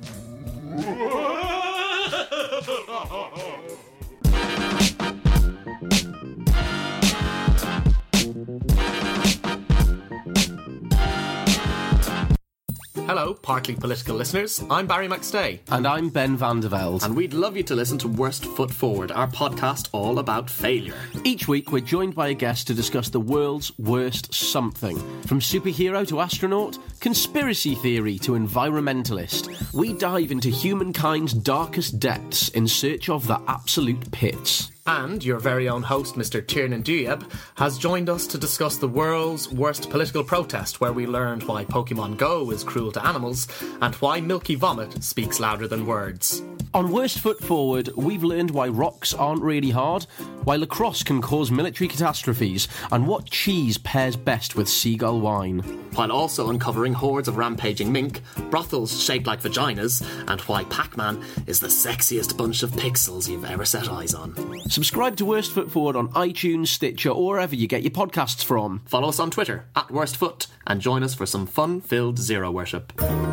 [SPEAKER 11] Hello, Partly Political listeners. I'm Barry McStay.
[SPEAKER 12] And I'm Ben van der Velde.
[SPEAKER 11] And we'd love you to listen to Worst Foot Forward, our podcast all about failure.
[SPEAKER 12] Each week, we're joined by a guest to discuss the world's worst something. From superhero to astronaut, conspiracy theory to environmentalist, we dive into humankind's darkest depths in search of the absolute pits.
[SPEAKER 11] And your very own host, Mister Tiernan Duyeb, has joined us to discuss the world's worst political protest, where we learned why Pokemon Go is cruel to animals and why milky vomit speaks louder than words.
[SPEAKER 12] On Worst Foot Forward, we've learned why rocks aren't really hard, why lacrosse can cause military catastrophes, and what cheese pairs best with seagull wine.
[SPEAKER 11] While also uncovering hordes of rampaging mink, brothels shaped like vaginas, and why Pac-Man is the sexiest bunch of pixels you've ever set eyes on.
[SPEAKER 12] Subscribe to Worst Foot Forward on iTunes, Stitcher, or wherever you get your podcasts from.
[SPEAKER 11] Follow us on Twitter, at Worstfoot, and join us for some fun-filled zero worship.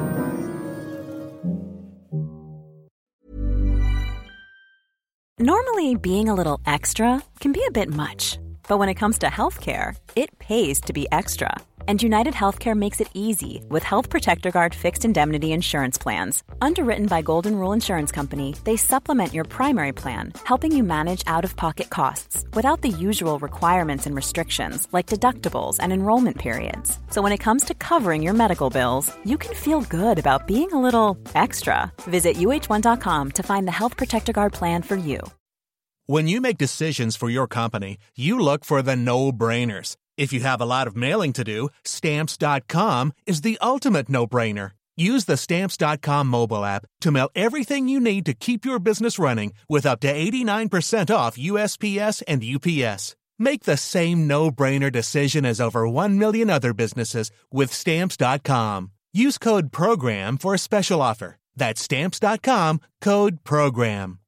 [SPEAKER 13] Normally, being a little extra can be a bit much. But when it comes to healthcare, it pays to be extra. And United Healthcare makes it easy with Health Protector Guard fixed indemnity insurance plans. Underwritten by Golden Rule Insurance Company, they supplement your primary plan, helping you manage out-of-pocket costs without the usual requirements and restrictions like deductibles and enrollment periods. So when it comes to covering your medical bills, you can feel good about being a little extra. Visit U H one dot com to find the Health Protector Guard plan for you.
[SPEAKER 14] When you make decisions for your company, you look for the no-brainers. If you have a lot of mailing to do, Stamps dot com is the ultimate no-brainer. Use the Stamps dot com mobile app to mail everything you need to keep your business running with up to eighty-nine percent off U S P S and U P S. Make the same no-brainer decision as over one million other businesses with Stamps dot com. Use code PROGRAM for a special offer. That's Stamps dot com, code PROGRAM.